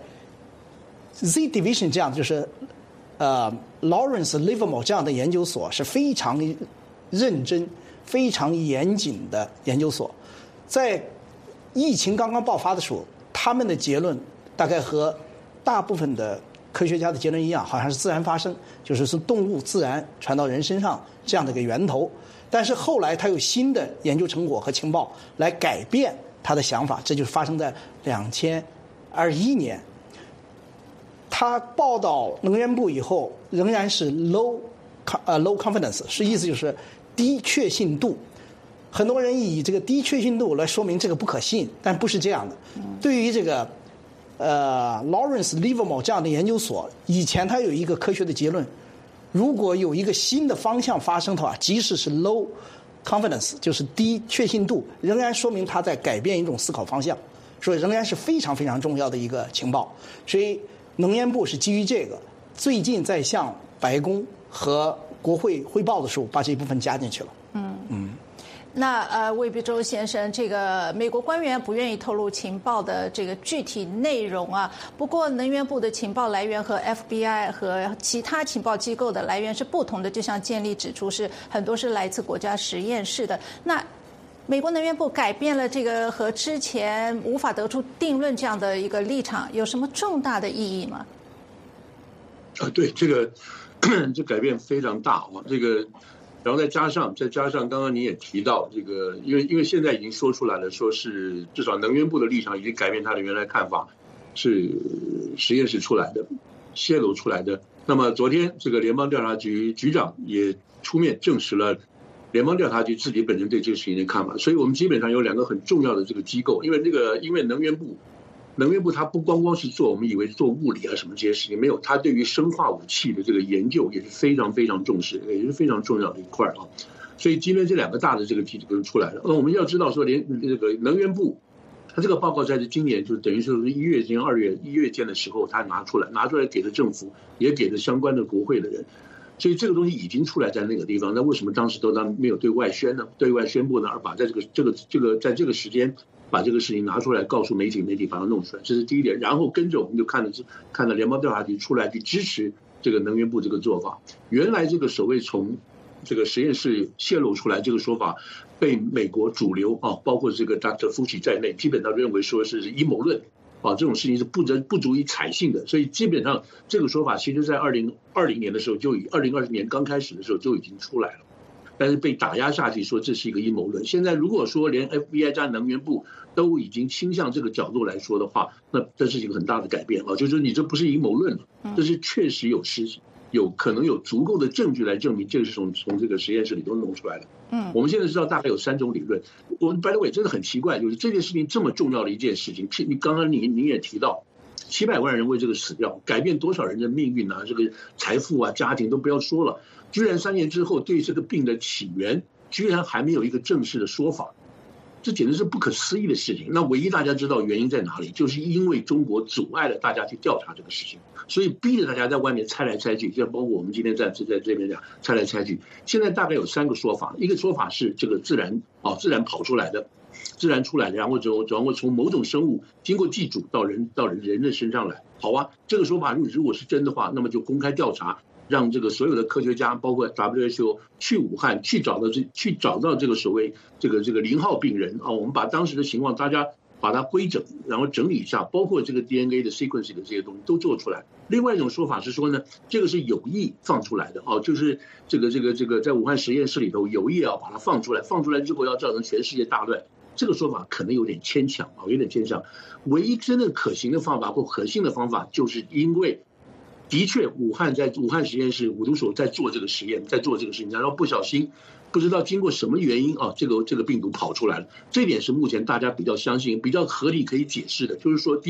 Z Division 这样就是呃 Lawrence Livermore 这样的研究所是非常认真、非常严谨的研究所，在疫情刚刚爆发的时候，他们的结论大概和大部分的科学家的结论一样，好像是自然发生，就是从动物自然传到人身上这样的一个源头。但是后来他有新的研究成果和情报来改变他的想法，这就是发生在两千二十一年。他报道能源部以后，仍然是 low 呃 low confidence， 是意思就是低确信度。很多人以这个低确信度来说明这个不可信，但不是这样的。对于这个呃 Lawrence Livermore 这样的研究所，以前他有一个科学的结论，如果有一个新的方向发生的话，即使是 low confidence， 就是低确信度，仍然说明他在改变一种思考方向，所以仍然是非常非常重要的一个情报。所以能源部是基于这个，最近在向白宫和国会汇报的时候，把这一部分加进去了。 嗯嗯。 那呃，魏必洲先生，这个美国官员不愿意透露情报的这个具体内容啊。不过，能源部的情报来源和 F B I 和其他情报机构的来源是不同的，就像建立指出，是很多是来自国家实验室的。那美国能源部改变了这个和之前无法得出定论这样的一个立场，有什么重大的意义吗？ 啊，对，这个这改变非常大啊，这个。然后再加上，再加上刚刚你也提到这个，因为因为现在已经说出来了，说是至少能源部的立场已经改变他的原来看法，是实验室出来的，泄露出来的。那么昨天这个联邦调查局局长也出面证实了联邦调查局自己本身对这个事情的看法。所以我们基本上有两个很重要的这个机构，因为这个因为能源部。能源部它不光光是做我们以为做物理啊什么这些事情，没有，它对于生化武器的这个研究也是非常非常重视，也是非常重要的一块啊。所以今天这两个大的这个题就出来了。那我们要知道说，连这个能源部，它这个报告在今年就等于说是一月间、二月一月间的时候，它拿出来，拿出来给了政府，也给了相关的国会的人。所以这个东西已经出来在那个地方，那为什么当时都没有对外宣呢？对外宣布呢？而把在这个这个这个在这个时间。把这个事情拿出来告诉媒体，媒体把它弄出来，这是第一点。然后跟着我们就看了看到联邦调查局出来去支持这个能源部这个做法。原来这个所谓从这个实验室泄露出来这个说法，被美国主流啊，包括这个 Doctor Fauci 在内，基本上认为说是阴谋论啊，这种事情是不得不足以采信的。所以基本上这个说法，其实在二零二零年的时候就以二零二零年刚开始的时候就已经出来了。但是被打压下去，说这是一个阴谋论。现在如果说连 F B I 加能源部都已经倾向这个角度来说的话，那这是一个很大的改变啊！就是说你这不是阴谋论了，这是确实有实有可能有足够的证据来证明这个是从从这个实验室里头弄出来的。嗯，我们现在知道大概有三种理论。我们 by the way 真的很奇怪，就是这件事情这么重要的一件事情，你刚刚你你也提到，七百万人为这个死掉，改变多少人的命运啊，这个财富啊，家庭都不要说了。居然三年之后对这个病的起源居然还没有一个正式的说法，这简直是不可思议的事情。那唯一大家知道原因在哪里，就是因为中国阻碍了大家去调查这个事情，所以逼着大家在外面猜来猜去，像包括我们今天在在这边讲猜来猜去。现在大概有三个说法，一个说法是这个自然啊自然跑出来的，自然出来的，然后就然后从某种生物经过寄主到人到人人的身上来。好啊，这个说法如果是真的话，那么就公开调查。让这个所有的科学家，包括 W H O 去武汉，去找到这，去找到这个所谓这个这个零号病人啊，我们把当时的情况大家把它规整，然后整理一下，包括这个 D N A 的 sequence 的这些东西都做出来。另外一种说法是说呢，这个是有意放出来的哦，就是这个这个这个在武汉实验室里头有意要把它放出来，放出来之后要造成全世界大乱。这个说法可能有点牵强啊，有点牵强。唯一真正可行的方法或可信的方法，就是因为。的确，武汉在武汉实验室五毒所在做这个实验，在做这个事情，然后不小心，不知道经过什么原因啊，这个这个病毒跑出来了。这点是目前大家比较相信、比较合理可以解释的。就是说，第一，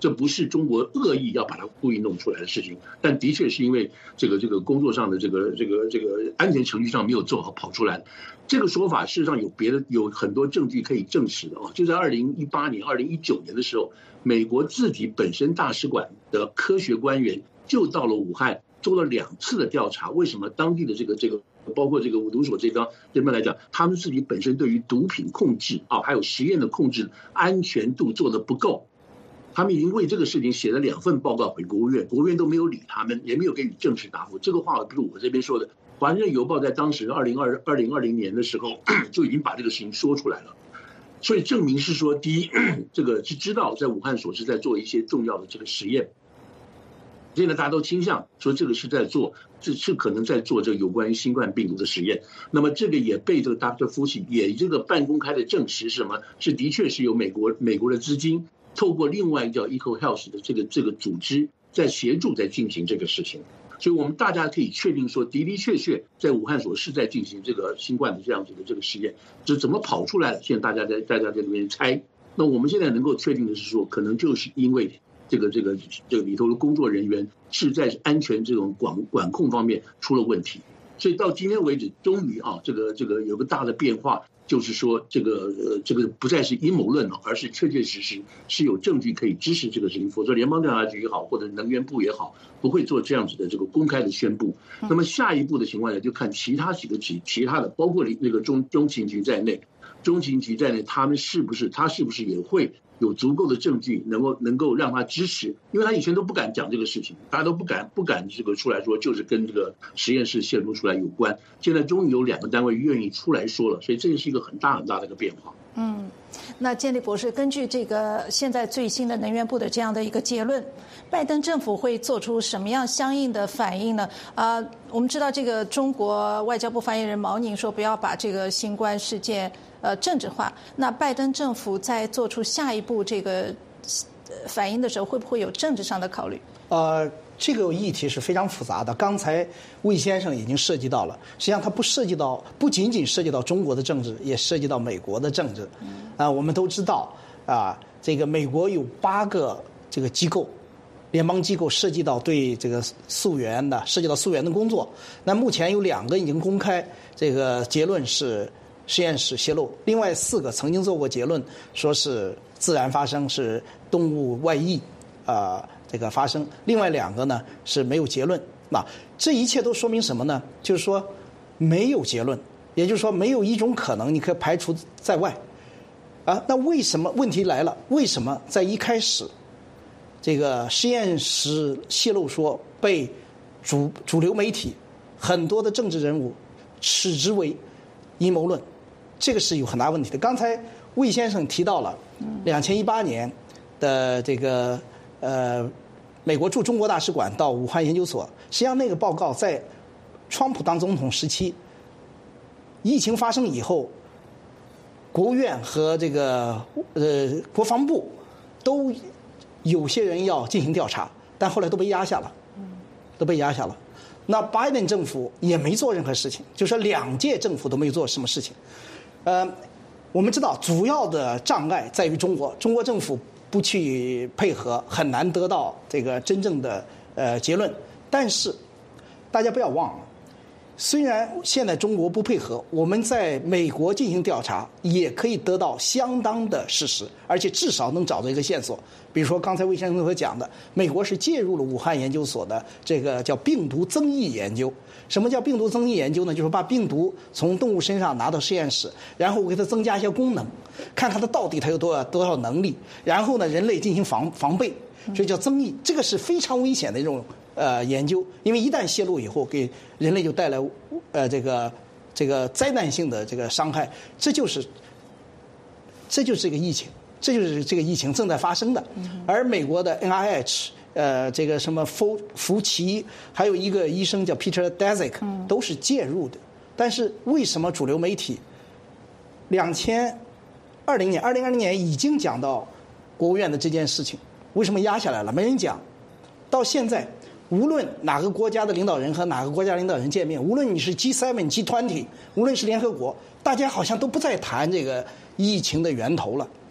这不是中国恶意要把它故意弄出来的事情，但的确是因为这个这个工作上的这个这个这个安全程序上没有做好跑出来。这个说法事实上有别的有很多证据可以证实的啊。就在二零一八年、二零一九年的时候，美国自己本身大使馆的科学官员就到了武汉做了两次的调查。为什么当地的这个这个包括这个五毒所这方这边来讲，他们自己本身对于毒品控制啊，还有实验的控制安全度做得不够。他们已经为这个事情写了两份报告回国务院，国务院都没有理他们，也没有给予正式答复。这个话不是我这边说的，《华盛顿邮报》在当时二零二二零二零年的时候就已经把这个事情说出来了。所以证明是说，第一，这个是知道在武汉所是在做一些重要的这个实验。现在大家都倾向说这个是在做，这是可能在做这个有关于新冠病毒的实验。那么这个也被这个 Doctor Fauci 也这个半公开的证实是什么？是的确是有美国美国的资金，透过另外一个叫 EcoHealth 的这个这个组织在协助在进行这个事情。所以我们大家可以确定说，的的确确在武汉所是在进行这个新冠的这样子的这个实验，这怎么跑出来的？现在大家在大家在这边猜。那我们现在能够确定的是说，可能就是因为这个这个这个里头的工作人员是在安全这种管管控方面出了问题。所以到今天为止，终于啊，这个这个有个大的变化，就是说这个呃这个不再是阴谋论了，而是确确实实是有证据可以支持这个事情。否则联邦调查局也好，或者能源部也好，不会做这样子的这个公开的宣布。那么下一步的情况下，就看其他几个其其他的，包括那个中中情局在内，中情局在内，他们是不是他是不是也会有足够的证据能够能够让他支持？因为他以前都不敢讲这个事情，大家都不敢不敢这个出来说，就是跟这个实验室泄露出来有关。现在终于有两个单位愿意出来说了，所以这是一个很大很大的一个变化。 嗯，那建立博士，根据这个现在最新的能源部的这样的一个结论，拜登政府会做出什么样相应的反应呢？啊、呃，我们知道这个中国外交部发言人毛宁说不要把这个新冠事件呃政治化。那拜登政府在做出下一步这个反应的时候，会不会有政治上的考虑？ 呃，这个议题是非常复杂的。刚才魏先生已经涉及到了，实际上它不涉及到，不仅仅涉及到中国的政治，也涉及到美国的政治。啊、呃，我们都知道啊，这个美国有八个这个机构，联邦机构涉及到对这个溯源的，涉及到溯源的工作。那目前有两个已经公开，这个结论是实验室泄露，另外四个曾经做过结论，说是自然发生，是动物外溢，啊、呃。这个发生，另外两个呢是没有结论。那这一切都说明什么呢？就是说没有结论，也就是说没有一种可能你可以排除在外。啊，那为什么？问题来了，为什么在一开始这个实验室泄露说被主主流媒体很多的政治人物斥之为阴谋论？这个是有很大问题的。刚才魏先生提到了两千一八年的这个呃。美国驻中国大使馆到武汉研究所，实际上那个报告在川普当总统时期，疫情发生以后，国务院和这个呃国防部都有些人要进行调查，但后来都被压下了，都被压下了。那拜登政府也没做任何事情，就说两届政府都没有做什么事情。呃，我们知道主要的障碍在于中国，中国政府不去配合，很难得到这个真正的呃结论。但是大家不要忘了，虽然现在中国不配合，我们在美国进行调查也可以得到相当的事实，而且至少能找到一个线索。比如说刚才魏先生所讲的，美国是介入了武汉研究所的这个叫病毒增益研究。什么叫病毒增益研究呢？就是把病毒从动物身上拿到实验室，然后给它增加一些功能，看看它到底它有多少多少能力，然后呢人类进行防防备，所以叫增益。这个是非常危险的一种呃研究，因为一旦泄露以后，给人类就带来呃这个这个灾难性的这个伤害。这就是这就是这个疫情，这就是这个疫情正在发生的。而美国的 N I H。呃，这个什么福福奇，还有一个医生叫 Peter Daszak， 都是介入的。但是为什么主流媒体两千二零年、二零二零年已经讲到国务院的这件事情，为什么压下来了？没人讲。到现在，无论哪个国家的领导人和哪个国家领导人见面，无论你是 G 七、G 二十，无论是联合国，大家好像都不再谈这个疫情的源头了。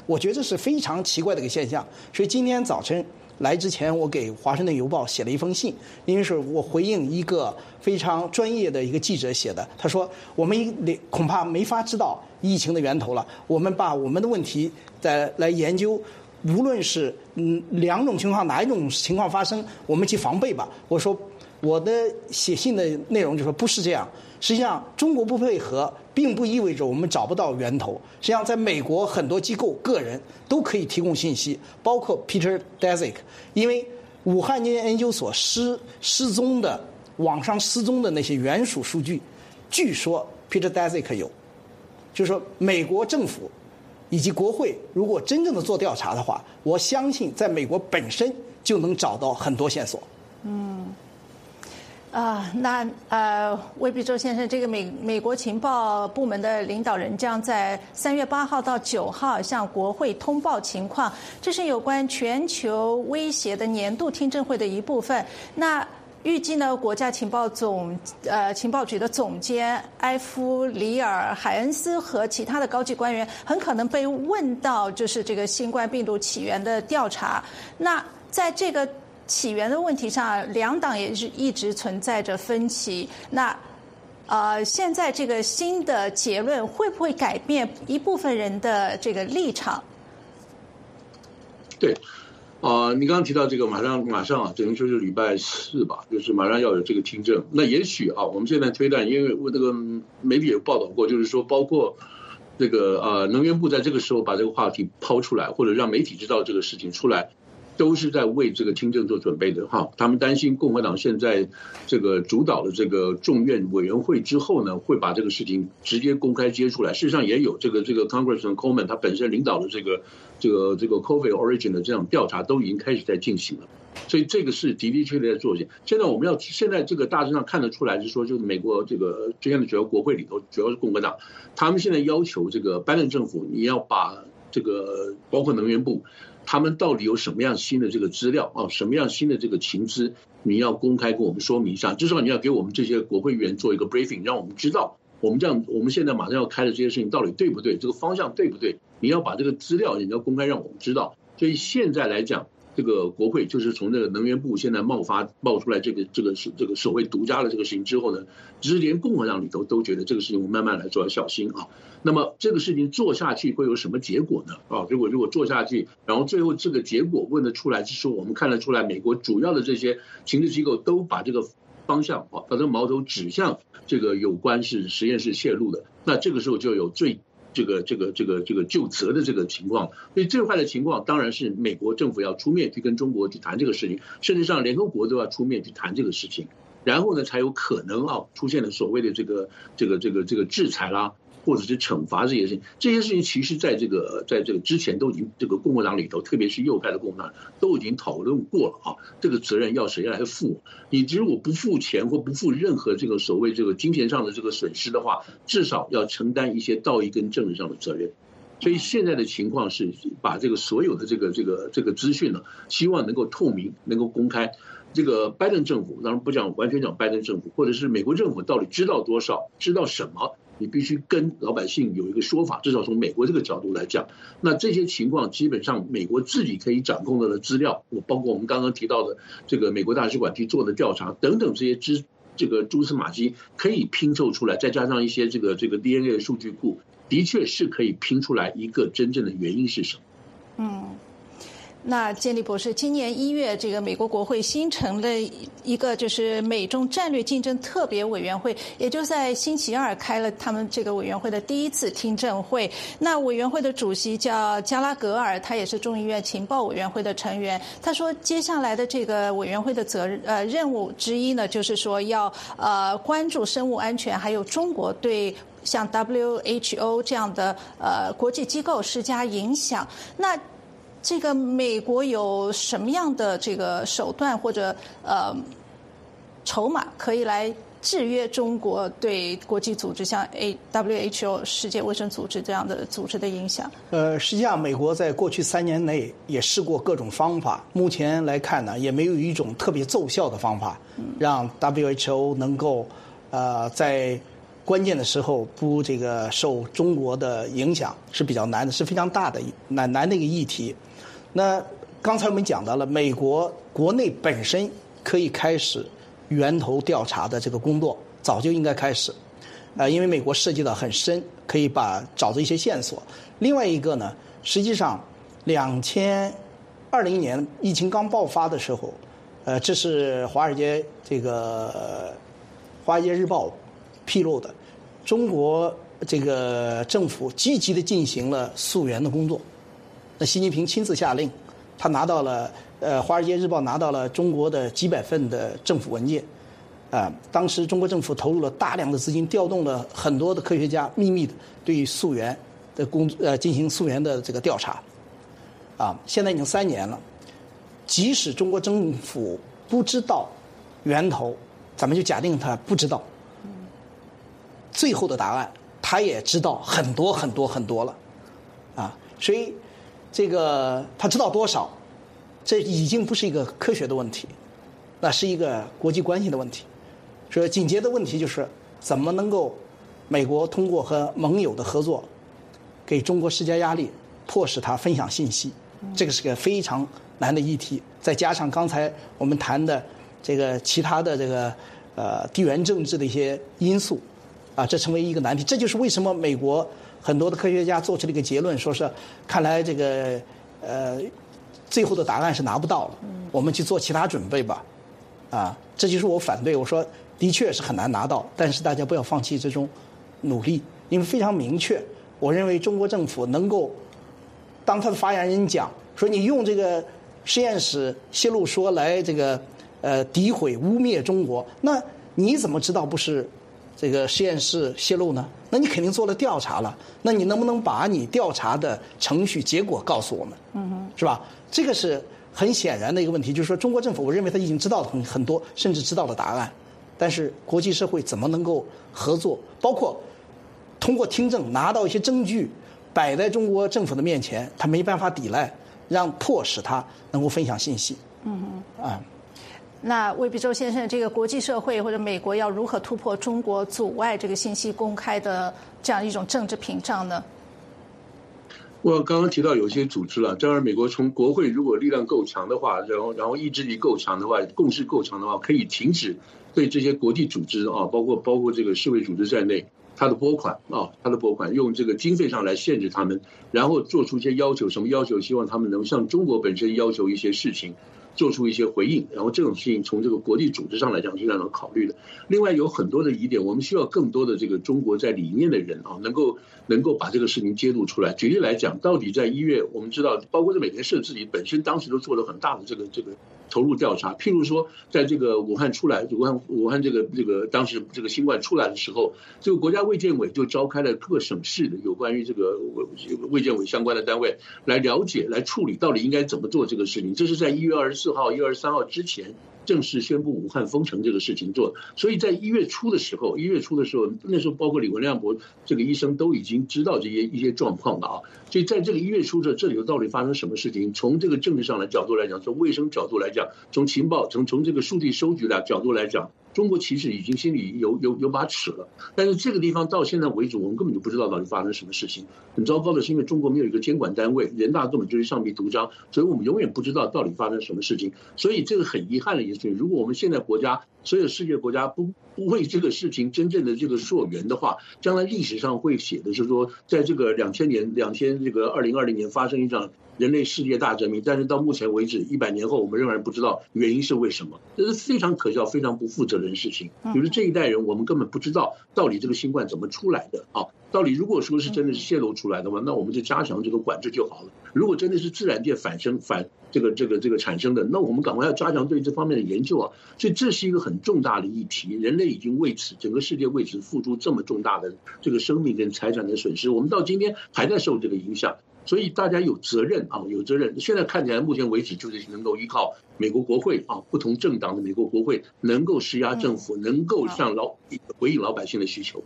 我觉得这是非常奇怪的一个现象。所以今天早晨来之前，我给《华盛顿邮报》写了一封信，因为是我回应一个非常专业的一个记者写的。他说：“我们恐怕没法知道疫情的源头了。我们把我们的问题再来研究，无论是嗯两种情况哪一种情况发生，我们去防备吧。”我说我的写信的内容就说不是这样。实际上，中国不配合，并不意味着我们找不到源头。实际上，在美国很多机构、个人都可以提供信息，包括 Peter Daszak， 因为武汉研究所失失踪的网上失踪的那些原属数据，据说 Peter Daszak 有，就是说美国政府以及国会如果真正的做调查的话，我相信在美国本身就能找到很多线索。 嗯。啊，那呃，魏必洲先生，这个美美国情报部门的领导人将在三月八号到九号向国会通报情况，这是有关全球威胁的年度听证会的一部分。那预计呢，国家情报总呃情报局的总监埃夫里尔·海恩斯和其他的高级官员很可能被问到，就是这个新冠病毒起源的调查。那在这个起源的问题上，两党也是一直存在着分歧。那呃，现在这个新的结论会不会改变一部分人的这个立场？ 对，啊、呃，你刚刚提到这个，马上马上啊，等于说是礼拜四吧，就是马上要有这个听证。那也许啊，我们现在推断，因为我这个媒体有报道过，就是说包括这个呃能源部在这个时候把这个话题抛出来，或者让媒体知道这个事情出来，都是在为这个听证做准备的哈。他们担心共和党现在这个主导的这个众院委员会之后呢，会把这个事情直接公开揭出来。事实上也有这个这个 Congressman Coleman 他本身领导的这个这个这个 COVID origin 的这样调查都已经开始在进行了。所以这个是的的确确在做些。现在我们要现在这个大致上看得出来是说，就是美国这个这样的主要国会里头，主要是共和党，他们现在要求这个拜登政府，你要把这个包括能源部，他们到底有什么样新的这个资料啊，什么样新的这个情资，你要公开跟我们说明一下，至少你要给我们这些国会议员做一个 briefing， 让我们知道我们这样我们现在马上要开的这些事情到底对不对，这个方向对不对，你要把这个资料你要公开让我们知道。所以现在来讲，这个国会就是从这个能源部现在冒发冒出来这个这个是这个所谓独家的这个事情之后呢，其实连共和党里头都觉得这个事情我们慢慢来做，要小心啊。那么这个事情做下去会有什么结果呢？啊，如果如果做下去，然后最后这个结果问得出来，是说我们看得出来，美国主要的这些情治机构都把这个方向啊，把这个矛头指向这个有关是实验室泄露的，那这个时候就有最这个这个这个这个究责的这个情况。所以最坏的情况当然是美国政府要出面去跟中国去谈这个事情，甚至上联合国都要出面去谈这个事情，然后呢才有可能啊出现了所谓的这个这个这个这个制裁啦，或者是惩罚这些事情。这些事情其实在这个在这个之前都已经这个共和党里头，特别是右派的共和党都已经讨论过了啊，这个责任要谁来负？你如果不付钱或不付任何这个所谓这个金钱上的这个损失的话，至少要承担一些道义跟政治上的责任。所以现在的情况是把这个所有的这个这个这个资讯呢，希望能够透明，能够公开。这个拜登政府当然不讲完全讲拜登政府，或者是美国政府到底知道多少，知道什么，你必须跟老百姓有一个说法，至少从美国这个角度来讲。那这些情况基本上美国自己可以掌控到的资料，包括我们刚刚提到的这个美国大使馆去做的调查等等，这些知这个蛛丝马迹可以拼凑出来，再加上一些这个这个 D N A 的数据库，的确是可以拼出来一个真正的原因是什么。 嗯。那建立博士，今年一月，这个美国国会新成了一个就是美中战略竞争特别委员会，也就在星期二开了他们这个委员会的第一次听证会。那委员会的主席叫加拉格尔，他也是众议院情报委员会的成员。他说，接下来的这个委员会的责任呃任务之一呢，就是说要呃关注生物安全，还有中国对像 W H O 这样的呃国际机构施加影响。那这个美国有什么样的这个手段或者呃筹码可以来制约中国对国际组织像 W H O 世界卫生组织这样的组织的影响？ 呃，实际上美国在过去三年内也试过各种方法，目前来看呢，也没有一种特别奏效的方法，让 W H O 能够呃在关键的时候不这个受中国的影响是比较难的，是非常大的难难的一个议题。那刚才我们讲到了，美国国内本身可以开始源头调查的这个工作，早就应该开始，呃，因为美国涉及到很深，可以把找到一些线索。另外一个呢，实际上两千二零年疫情刚爆发的时候，呃，这是华尔街这个华尔街日报披露的，中国这个政府积极的进行了溯源的工作。那习近平亲自下令，他拿到了呃《华尔街日报》拿到了中国的几百份的政府文件，啊、呃，当时中国政府投入了大量的资金，调动了很多的科学家，秘密的对于溯源的工呃进行溯源的这个调查，啊，现在已经三年了，即使中国政府不知道源头，咱们就假定他不知道，最后的答案他也知道很多很多很多了，啊，所以。这个他知道多少，这已经不是一个科学的问题，那是一个国际关系的问题。所以紧接的问题就是怎么能够美国通过和盟友的合作，给中国施加压力，迫使他分享信息。这个是个非常难的议题。再加上刚才我们谈的这个其他的这个呃地缘政治的一些因素，啊，这成为一个难题。这就是为什么美国。很多的科学家做出了一个结论，说是看来这个呃最后的答案是拿不到了，我们去做其他准备吧，啊，这就是我反对。我说的确是很难拿到，但是大家不要放弃这种努力，因为非常明确。我认为中国政府能够，当他的发言人讲说你用这个实验室泄露说来这个呃诋毁污蔑中国，那你怎么知道不是？这个实验室泄露呢？那你肯定做了调查了，那你能不能把你调查的程序结果告诉我们？嗯哼，是吧？这个是很显然的一个问题，就是说中国政府，我认为他已经知道了很很多，甚至知道了答案，但是国际社会怎么能够合作？包括通过听证拿到一些证据，摆在中国政府的面前，他没办法抵赖，让迫使他能够分享信息。嗯哼，啊。 那魏必洲先生，这个国际社会或者美国要如何突破中国阻碍这个信息公开的这样一种政治屏障呢？ 我刚刚提到有些组织了，当然美国从国会如果力量够强的话，然后然后意志力够强的话，共识够强的话，可以停止对这些国际组织啊，包括包括这个世卫组织在内，它的拨款啊，它的拨款用这个经费上来限制他们，然后做出一些要求，什么要求？希望他们能向中国本身要求一些事情。做出一些回应，然后这种事情从这个国际组织上来讲是让人考虑的。另外有很多的疑点，我们需要更多的这个中国在里面的人啊，能够能够把这个事情揭露出来。举例来讲，到底在一月，我们知道，包括这美联社自己本身当时都做了很大的这个这个投入调查。譬如说，在这个武汉出来，武汉武汉这个这个当时这个新冠出来的时候，这个国家卫健委就召开了各省市的有关于这个卫健委相关的单位来了解、来处理到底应该怎么做这个事情。这是在一月二十四号、一月二十三号之前正式宣布武汉封城这个事情做。所以在一月初的时候，一月初的时候，那时候包括李文亮博这个医生都已经知道这些一些状况了啊。所以在这个一月初这这里头到底发生什么事情？从这个政治上的角度来讲，从卫生角度来讲，从情报从从这个数据收集的角度来讲，中国其实已经心里有有有把尺了。但是这个地方到现在为止，我们根本就不知道到底发生什么事情。很糟糕的是，因为中国没有一个监管单位，人大根本就是橡皮图章，所以我们永远不知道到底发生什么事情。所以这个很遗憾的一件事情，如果我们现在国家所有世界国家不不为这个事情真正的这个溯源的话，将来历史上会写的是说，在这个两千年两千这个二零二零年发生一场人类世界大革命，但是到目前为止一百年后，我们仍然不知道原因是为什么，这是非常可笑、非常不负责任的事情。比如这一代人，我们根本不知道到底这个新冠怎么出来的啊。到底如果说是真的是泄露出来的话，那我们就加强这个管制就好了。如果真的是自然界反生反这个这个这个产生的，那我们赶快要加强对这方面的研究啊。所以这是一个很重大的议题，人类已经为此整个世界为此付出这么重大的这个生命跟财产的损失，我们到今天还在受这个影响。所以大家有责任啊，有责任。现在看起来，目前为止就是能够依靠美国国会啊，不同政党的美国国会能够施压政府，能够向老回应老百姓的需求。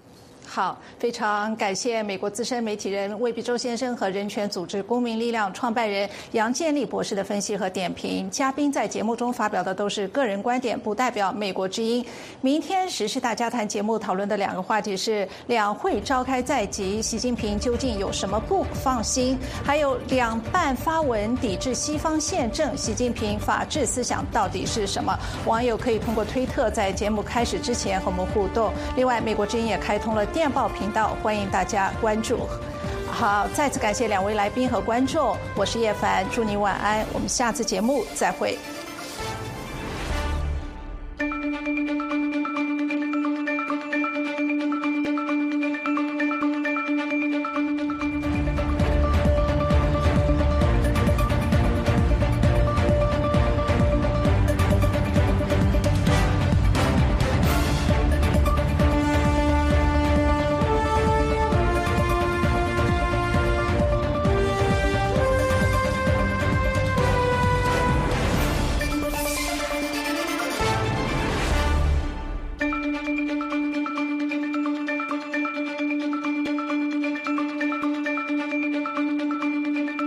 好，非常感谢美国资深媒体人魏必洲先生和人权组织公民力量创办人杨建立博士的分析和点评。嘉宾在节目中发表的都是个人观点，不代表美国之音。明天时事大家谈节目讨论的两个话题是：两会召开在即，习近平究竟有什么不放心？还有两办发文抵制西方宪政，习近平法治思想到底是什么？网友可以通过推特在节目开始之前和我们互动。另外，美国之音也开通了电报频道，欢迎大家关注。好，再次感谢两位来宾和观众，我是叶凡，祝您晚安，我们下次节目再会。